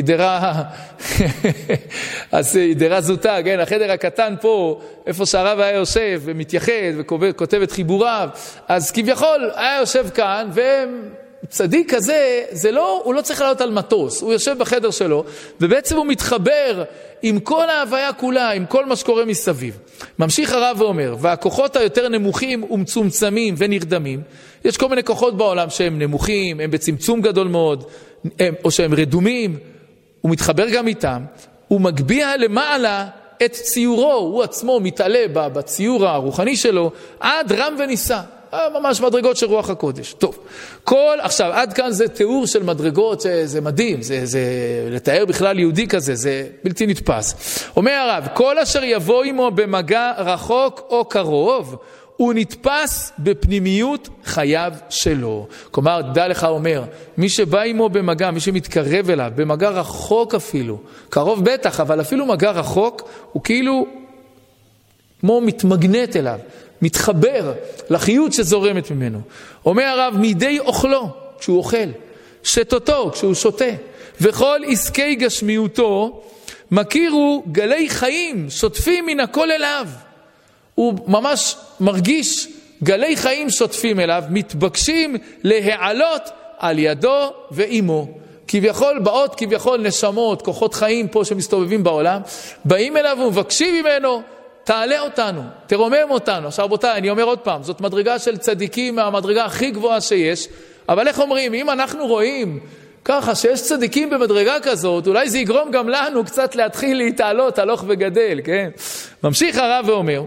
אז הידרה זוטה, כן? החדר הקטן פה, איפה שהרב היה יושב ומתייחד וכותב את חיבוריו, אז כביכול היה יושב כאן, וצדיק כזה, הוא לא צריך לעלות על מטוס, הוא יושב בחדר שלו, ובעצם הוא מתחבר עם כל ההוויה כולה, עם כל מה שקורה מסביב. ממשיך הרב ואומר, והכוחות היותר נמוכים ומצומצמים ונרדמים, יש כל מיני כוחות בעולם שהם נמוכים, הם בצמצום גדול מאוד, או שהם רדומים, הוא מתחבר גם איתם, הוא מגביע למעלה את ציורו, הוא עצמו מתעלה בציור הרוחני שלו, עד רם וניסה, ממש מדרגות של רוח הקודש. טוב, עכשיו, עד כאן זה תיאור של מדרגות, זה מדהים, זה לתאר בכלל יהודי כזה, זה בלתי נתפס. אומר הרב, כל אשר יבוא עמו במגע רחוק או קרוב, הוא נתפס בפנימיות חייו שלו. כלומר, דע לך אומר, מי שבא עמו במגע, מי שמתקרב אליו, במגע רחוק אפילו, קרוב בטח, אבל אפילו מגע רחוק, הוא כאילו כמו מתמגנט אליו, מתחבר לחיות שזורמת ממנו. אומר הרב, מידי אוכלו, כשהוא אוכל, שתותו, כשהוא שותה, וכל עסקי גשמיותו, מכירו גלי חיים, שוטפים מן הכל אליו. הוא ממש מרגיש גלי חיים שוטפים אליו, מתבקשים להעלות על ידו ועמו. כביכול באות, כביכול נשמות, כוחות חיים פה שמסתובבים בעולם, באים אליו ומבקשים ממנו, תעלה אותנו, תרומם אותנו. עכשיו רבותיי, אני אומר עוד פעם, זאת מדרגה של צדיקים מהמדרגה הכי גבוהה שיש, אבל איך אומרים, אם אנחנו רואים ככה שיש צדיקים במדרגה כזאת, אולי זה יגרום גם לנו קצת להתחיל להתעלות, הלוך וגדל, כן? ממשיך הרב ואומר,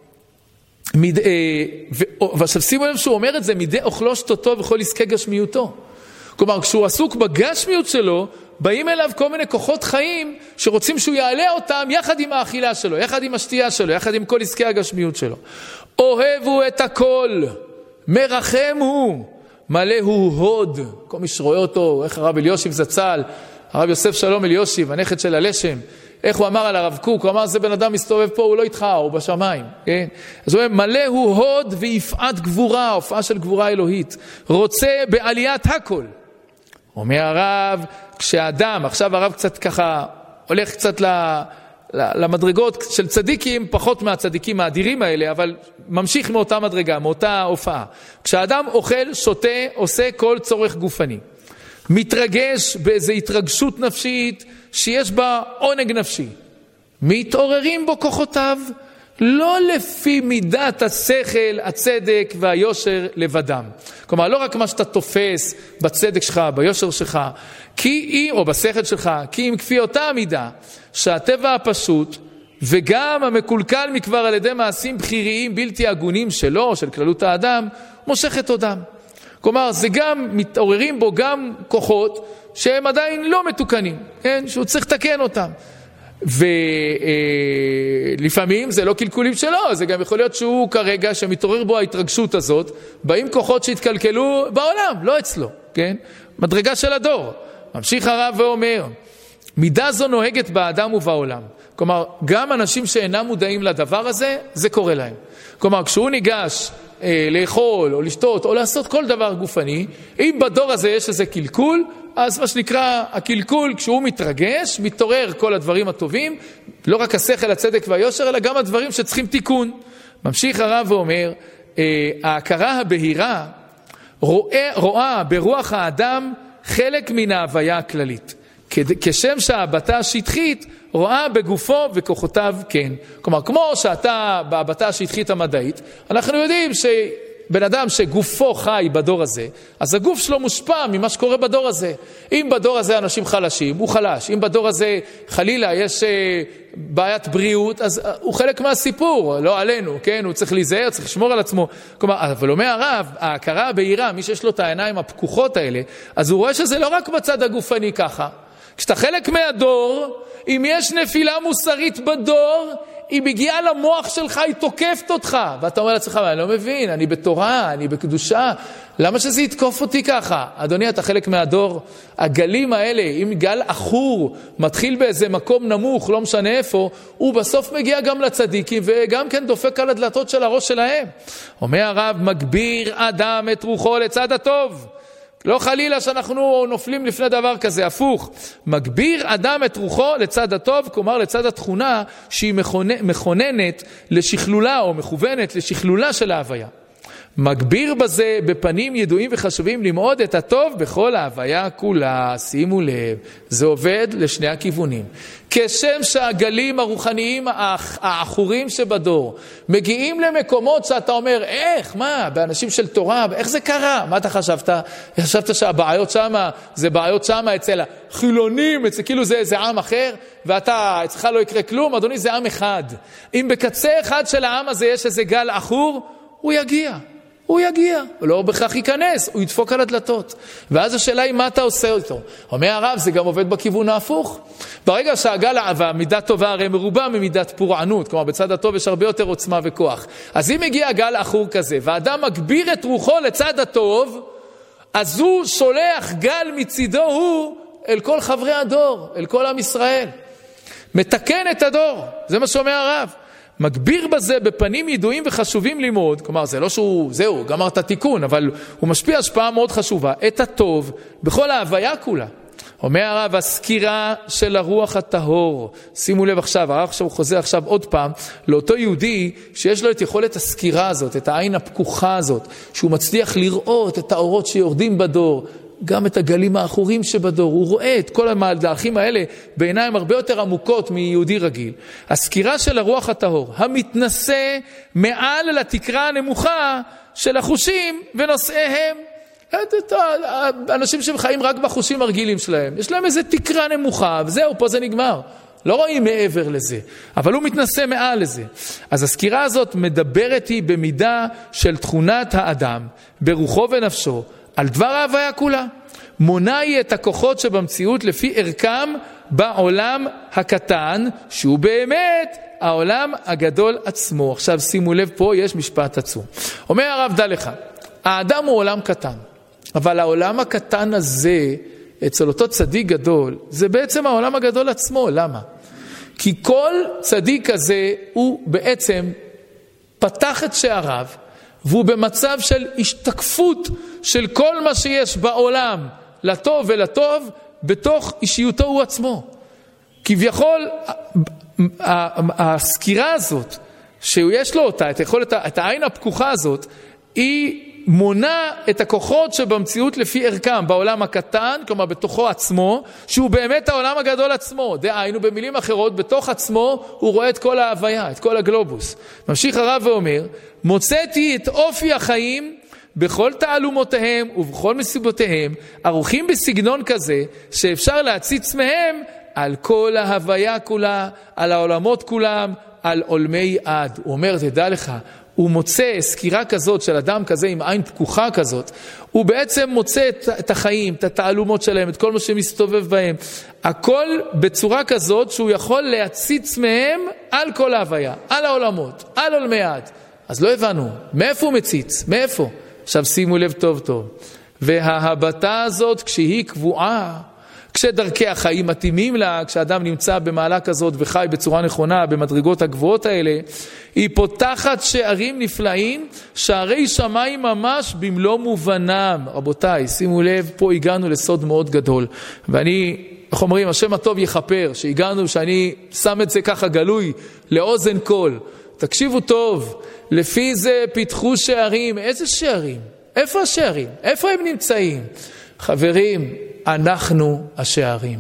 ועכשיו שימו לב שהוא אומר את זה, מידי אוכלו שתותו וכל עסקי גשמיותו. כלומר, כשהוא עסוק בגשמיות שלו, באים אליו כל מיני כוחות חיים שרוצים שהוא יעלה אותם יחד עם האכילה שלו, יחד עם השתייה שלו, יחד עם כל עסקי הגשמיות שלו. אוהבו את הכל, מרחם הוא, מלא הוא הוד. כל מי שרואה אותו, איך הרב אליושיב זצ"ל, הרב יוסף שלום אליושיב, הנכד של הלשם, איך הוא אמר על הרב קוק, הוא אמר, זה בן אדם מסתובב פה, הוא לא איתך, הוא בשמיים. כן? אז הוא אומר, מלא הוא הוד ויפעת גבורה, הופעה של גבורה אלוהית, רוצה בעליית הכל. אומר הרב, כשאדם, עכשיו הרב קצת ככה, הולך קצת למדרגות של צדיקים, פחות מהצדיקים האדירים האלה, אבל ממשיך מאותה מדרגה, מאותה הופעה. כשאדם אוכל, שותה, עושה כל צורך גופני. מתרגש באיזו התרגשות נפשית שיש בה עונג נפשי. מתעוררים בו כוחותיו, לא לפי מידת השכל, הצדק והיושר לבדם. כלומר, לא רק מה שאתה תופס בצדק שלך, ביושר שלך, או בשכל שלך, כי אם כפי אותה המידה, שהטבע הפשוט, וגם המקולקל מכבר על ידי מעשים בחיריים בלתי הגונים שלו, של כללות האדם, מושך את אותם. כלומר, זה גם, מתעוררים בו גם כוחות שהם עדיין לא מתוקנים, כן? שהוא צריך לתקן אותם. ולפעמים זה לא קלקולים שלו, זה גם יכול להיות שהוא כרגע, שמתעורר בו ההתרגשות הזאת, באים כוחות שהתקלקלו בעולם, לא אצלו, כן? מדרגה של הדור. ממשיך הרב ואומר, מידה זו נוהגת באדם ובעולם. כלומר, גם אנשים שאינם מודעים לדבר הזה, זה קורה להם. כלומר, כשהוא ניגש לאכול או לשתות או לעשות כל דבר גופני, אם בדור הזה יש איזה קלקול, אז מה שנקרא הקלקול, כשהוא מתרגש, מתעורר כל הדברים הטובים, לא רק השכל, הצדק והיושר, אלא גם הדברים שצריכים תיקון. ממשיך הרב ואומר, ההכרה הבהירה רואה ברוח האדם חלק מן ההוויה הכללית. כשם שההבטה השטחית רואה בגופו וכוחותיו כן. כלומר, כמו שאתה בהבטה השטחית המדעית, אנחנו יודעים שבן אדם שגופו חי בדור הזה, אז הגוף שלו מושפע ממה שקורה בדור הזה. אם בדור הזה אנשים חלשים, הוא חלש. אם בדור הזה חלילה יש בעיית בריאות, אז הוא חלק מהסיפור, לא עלינו, כן? הוא צריך להיזהר, צריך לשמור על עצמו. כלומר, אבל אומר הרב, ההכרה הבהירה, מי שיש לו את העיניים הפקוחות האלה, אז הוא רואה שזה לא רק בצד הגופני ככה. כשאתה חלק מהדור, אם יש נפילה מוסרית בדור, היא מגיעה למוח שלך, היא תוקפת אותך. ואתה אומר לעצמך, אני לא מבין, אני בתורה, אני בקדושה. למה שזה יתקוף אותי ככה? אדוני, אתה חלק מהדור. הגלים האלה, אם גל אחור מתחיל באיזה מקום נמוך, לא משנה איפה, הוא בסוף מגיע גם לצדיקים, וגם כן דופק על הדלתות של הראש שלהם. אומר הרב, מגביר אדם את רוחו לצד הטוב. לא חלילה שאנחנו נופלים לפני דבר כזה, הפוך. מגביר אדם את רוחו לצד הטוב, כלומר לצד התכונה שהיא מכוננת לשכלולה או מכוונת לשכלולה של ההוויה. מגביר בזה בפנים ידועים וחשובים למעוד את הטוב בכל ההוויה כולה. שימו לב, זה עובד לשני הכיוונים. כשם שהגלים הרוחניים האחורים שבדור מגיעים למקומות שאתה אומר, איך, מה, באנשים של תורה, איך זה קרה? מה אתה חשבת? חשבת שהבעיות שמה, זה בעיות שמה אצל החילונים, כאילו זה איזה עם אחר, ואתה, אצלך לא יקרה כלום, אדוני, זה עם אחד. אם בקצה אחד של העם הזה יש איזה גל אחור, הוא יגיע. הוא יגיע, הוא לא בכך ייכנס, הוא ידפוק על הדלתות. ואז השאלה היא מה אתה עושה איתו. אומר הרב, זה גם עובד בכיוון ההפוך. ברגע שהגל והמידת טובה הרי מרובה ממידת פורענות, כלומר בצד הטוב יש הרבה יותר עוצמה וכוח. אז אם מגיע גל אחור כזה, ואדם מגביר את רוחו לצד הטוב, אז הוא שולח גל מצידו הוא אל כל חברי הדור, אל כל עם ישראל. מתקן את הדור, זה מה שאומר הרב. מגביר בזה בפנים ידועים וחשובים לימוד, כלומר זה לא שהוא, זהו, גמר את התיקון, אבל הוא משפיע השפעה מאוד חשובה, את הטוב בכל ההוויה כולה. אומר הרב, הסקירה של הרוח הטהור, שימו לב עכשיו, הרב עכשיו חוזר עכשיו עוד פעם, לאותו יהודי שיש לו את יכולת הסקירה הזאת, את העין הפקוחה הזאת, שהוא מצליח לראות את האורות שיורדים בדור, גם את הגלים האחורים שבדור, הוא רואה את כל המהלכים האלה בעיניים הרבה יותר עמוקות מיהודי רגיל. הסקירה של הרוח הטהור, המתנשא מעל לתקרה הנמוכה של החושים ונושאיהם. אנשים שחיים רק בחושים הרגילים שלהם, יש להם איזה תקרה נמוכה, וזהו, פה זה נגמר. לא רואים מעבר לזה, אבל הוא מתנשא מעל לזה. אז הסקירה הזאת מדברת היא במידה של תכונת האדם, ברוחו ונפשו, על דבר ההוויה כולה. מונה היא את הכוחות שבמציאות לפי ערכם בעולם הקטן, שהוא באמת העולם הגדול עצמו. עכשיו שימו לב, פה יש משפט עצום. אומר הרב, דע לך, האדם הוא עולם קטן, אבל העולם הקטן הזה, אצל אותו צדיק גדול, זה בעצם העולם הגדול עצמו. למה? כי כל צדיק הזה הוא בעצם פתח את שעריו, והוא במצב של השתקפות של כל מה שיש בעולם, לטוב ולטוב, בתוך אישיותו הוא עצמו. כביכול, הסקירה הזאת, שיש לו אותה, את העין הפקוחה הזאת, היא מונה את הכוחות שבמציאות לפי ערכם בעולם הקטן, כלומר בתוכו עצמו, שהוא באמת העולם הגדול עצמו. דהיינו, במילים אחרות, בתוך עצמו הוא רואה את כל ההוויה, את כל הגלובוס. ממשיך הרב ואומר, מוצאתי את אופי החיים בכל תעלומותיהם ובכל מסיבותיהם, ערוכים בסגנון כזה שאפשר להציץ מהם על כל ההוויה כולה, על העולמות כולם, על עולמי עד. הוא אומר, תדע לך, הוא מוצא סקירה כזאת של אדם כזה עם עין פקוחה כזאת, הוא בעצם מוצא את החיים, את התעלומות שלהם, את כל מה שמסתובב בהם, הכל בצורה כזאת שהוא יכול להציץ מהם על כל ההוויה, על העולמות, על עולמי עד. אז לא הבנו, מאיפה הוא מציץ? מאיפה? עכשיו שימו לב טוב טוב. וההבטה הזאת כשהיא קבועה, כשדרכי החיים מתאימים לה, כשאדם נמצא במעלה כזאת וחי בצורה נכונה, במדרגות הגבוהות האלה, היא פותחת שערים נפלאים, שערי שמיים ממש במלוא מובנם. רבותיי, שימו לב, פה הגענו לסוד מאוד גדול. ואני, איך אומרים, השם הטוב יחפר, שהגענו, שאני שם את זה ככה גלוי, לאוזן קול. תקשיבו טוב, לפי זה פיתחו שערים. איזה שערים? איפה השערים? איפה הם נמצאים? חברים, אנחנו השערים.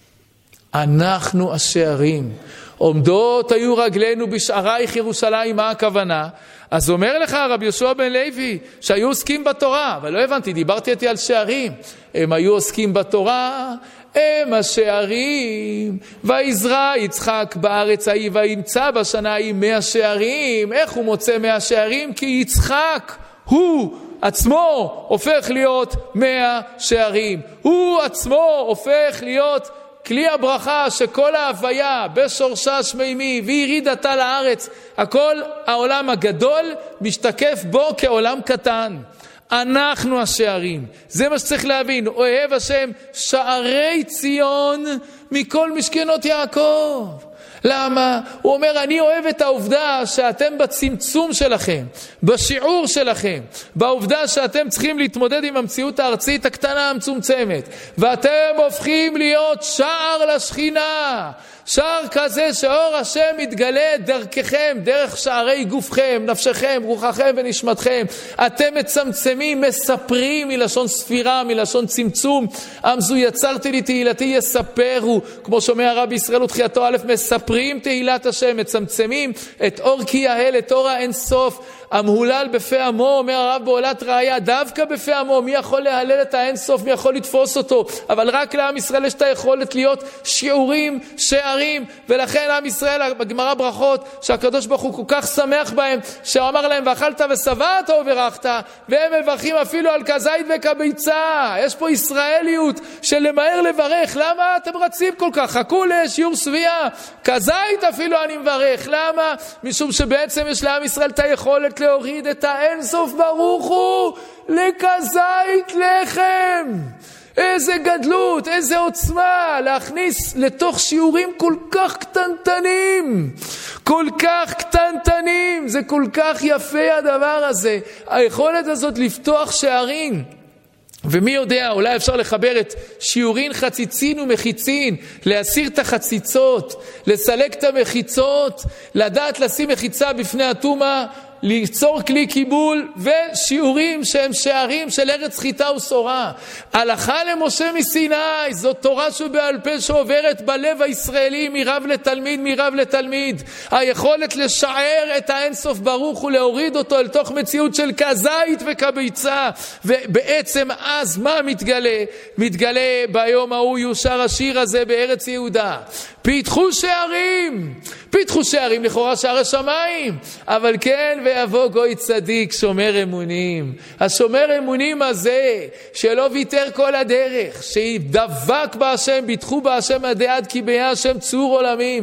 אנחנו השערים. עומדות היו רגלינו בשערייך ירושלים, מה הכוונה? אז אומר לך רבי יהושע בן לוי שהיו עוסקים בתורה, אבל לא הבנתי, דיברתי איתי על שערים. הם היו עוסקים בתורה, הם השערים. ויזרע יצחק בארץ ההיא וימצא בשנה ההיא 100 שערים. איך הוא מוצא 100 שערים? כי יצחק הוא עצמו הופך להיות 100 שערים. הוא עצמו הופך להיות כלי הברכה שכל ההוויה בשורשה שמימי וירידתה לארץ, הכל העולם הגדול משתקף בו כעולם קטן. אנחנו השערים. זה מה שצריך להבין. אוהב השם שערי ציון מכל משכנות יעקב. למה? הוא אומר, אני אוהב את העובדה שאתם בצמצום שלכם, בשיעור שלכם, בעובדה שאתם צריכים להתמודד עם המציאות הארצית הקטנה המצומצמת, ואתם הופכים להיות שער לשכינה, שער כזה שאור השם מתגלה דרככם, דרך שערי גופכם, נפשכם, רוחכם ונשמתכם. אתם מצמצמים, מספרים, מלשון ספירה, מלשון צמצום. עם זו יצרתי לי תהילתי יספרו, כמו שומע רבי ישראל ותחייתו א', מספרים תהילת השם, מצמצמים את אור כי יהל, את אור האין סוף. המהולל בפה עמו, אומר הרב בעולת ראיה, דווקא בפה עמו, מי יכול להלל את האין סוף, מי יכול לתפוס אותו? אבל רק לעם ישראל יש את היכולת להיות שיעורים, שערים, ולכן עם ישראל, בגמרא ברכות, שהקדוש ברוך הוא כל כך שמח בהם, שהוא אמר להם, ואכלת ושבעת וברכת, והם מברכים אפילו על כזית וכביצה. יש פה ישראליות של למהר לברך. למה אתם רצים כל כך? חכו לשיעור שביעה. כזית אפילו אני מברך. למה? משום שבעצם יש לעם ישראל את היכולת להוריד את האינסוף ברוך הוא לכזית לחם. איזה גדלות, איזה עוצמה להכניס לתוך שיעורים כל כך קטנטנים, כל כך קטנטנים. זה כל כך יפה הדבר הזה, היכולת הזאת לפתוח שערים. ומי יודע, אולי אפשר לחבר את שיעורין חציצין ומחיצין, להסיר את החציצות, לסלק את המחיצות, לדעת לשים מחיצה בפני התומה, ליצור כלי קיבול, ושיעורים שהם שערים של ארץ חיטה וסורה. הלכה למשה מסיני, זו תורה שבעל פה שעוברת בלב הישראלי מרב לתלמיד, מרב לתלמיד. היכולת לשער את האינסוף ברוך ולהוריד אותו אל תוך מציאות של כזית וכביצה. ובעצם אז מה מתגלה? מתגלה ביום ההוא יושר השיר הזה בארץ יהודה. פיתחו שערים, פיתחו שערים, לכאורה שערי שמיים, אבל כן ויבוא גוי צדיק שומר אמונים. השומר אמונים הזה שלא ויתר כל הדרך, שדבק בהשם, ביטחו בהשם עד כי ביה השם צור עולמים,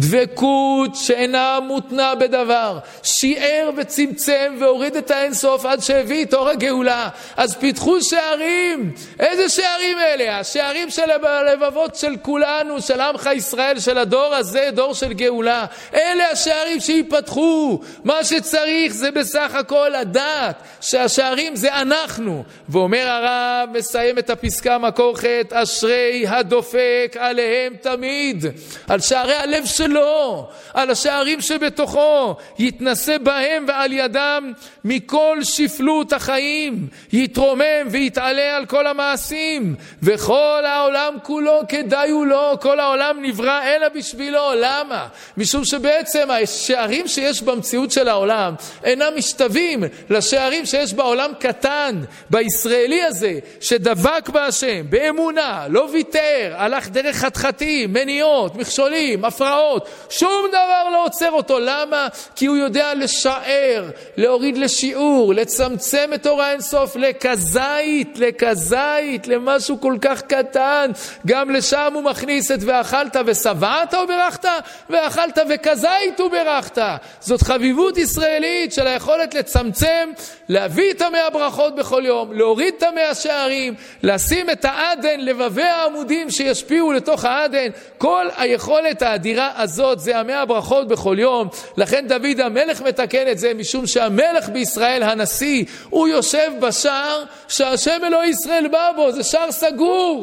דבקות שאינה מותנה בדבר, שיער וצמצם והוריד את האינסוף עד שהביא את אור הגאולה. אז פיתחו שערים. איזה שערים אלה? השערים של הלבבות של כולנו, של עמך ישראל, של הדור הזה, דור של גאולה. אלה השערים שיפתחו. מה שצריך זה בסך הכל לדעת שהשערים זה אנחנו. ואומר הרב, מסיים את הפסקה מקור ח', אשרי הדופק עליהם תמיד, על שערי הלב שלו, על השערים שבתוכו, יתנסה בהם ועל ידם מכל שפלות החיים, יתרומם ויתעלה על כל המעשים, וכל העולם כולו כדאי הוא לו, כל העולם נברא אלא בשבילו. למה? משום שבעצם השערים שיש במציאות של העולם אינם משתווים לשערים שיש בעולם קטן, בישראלי הזה שדבק בהשם באמונה, לא ויתר, הלך דרך חתחתים, מניעות, מכשולים, הפרעות, שום דבר לא עוצר אותו. למה? כי הוא יודע לשער, להוריד לשיעור, לצמצם את אור האינסוף לכזית, לכזית, למשהו כל כך קטן. גם לשם הוא מכניס את ואכלת ושבעת וברכת, ואכלת וכזית וברכת. זאת חביבות ישראלית של היכולת לצמצם, להביא את 100 ברכות בכל יום, להוריד את 100 שערים, לשים את העדן, לבבי העמודים שישפיעו לתוך העדן. כל היכולת האדירה הזאת זה 100 ברכות בכל יום. לכן דוד המלך מתקן את זה, משום שהמלך בישראל, הנשיא, הוא יושב בשער שהשם אלוהי ישראל בא בו. זה שער סגור,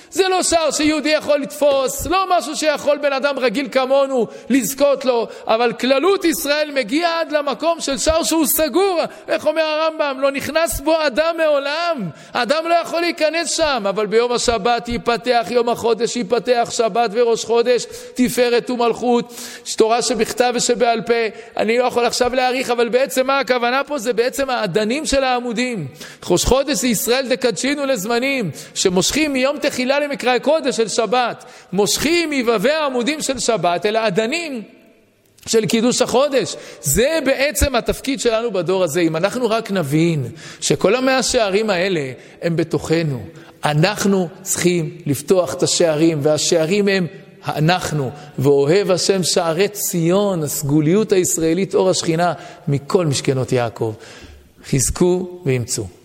זה לא שער שיהודי יכול לתפוס, לא משהו שיכול בן אדם רגיל כמונו לזכות לו, אבל כללות ישראל מגיע עד למקום של שער שהוא סגור. איך אומר הרמב"ם? לא נכנס בו אדם מעולם, אדם לא יכול להיכנס שם, אבל ביום השבת ייפתח יום החודש, ייפתח שבת וראש חודש, תפארת ומלכות, תורה שבכתב ושבעל פה. אני לא יכול עכשיו להעריך, אבל בעצם מה הכוונה פה? זה בעצם העדנים של העמודים. ראש חודש זה ישראל דקדשינו לזמנים, שמושכים מיום תחילה למקרא קודש של שבת, מושכים מבבי העמודים של שבת אל העדנים של קידוש החודש. זה בעצם התפקיד שלנו בדור הזה. אם אנחנו רק נבין שכל 100 שערים האלה הם בתוכנו, אנחנו צריכים לפתוח את השערים, והשערים הם אנחנו, ואוהב השם שערי ציון, הסגוליות הישראלית, אור השכינה מכל משכנות יעקב. חזקו וימצאו.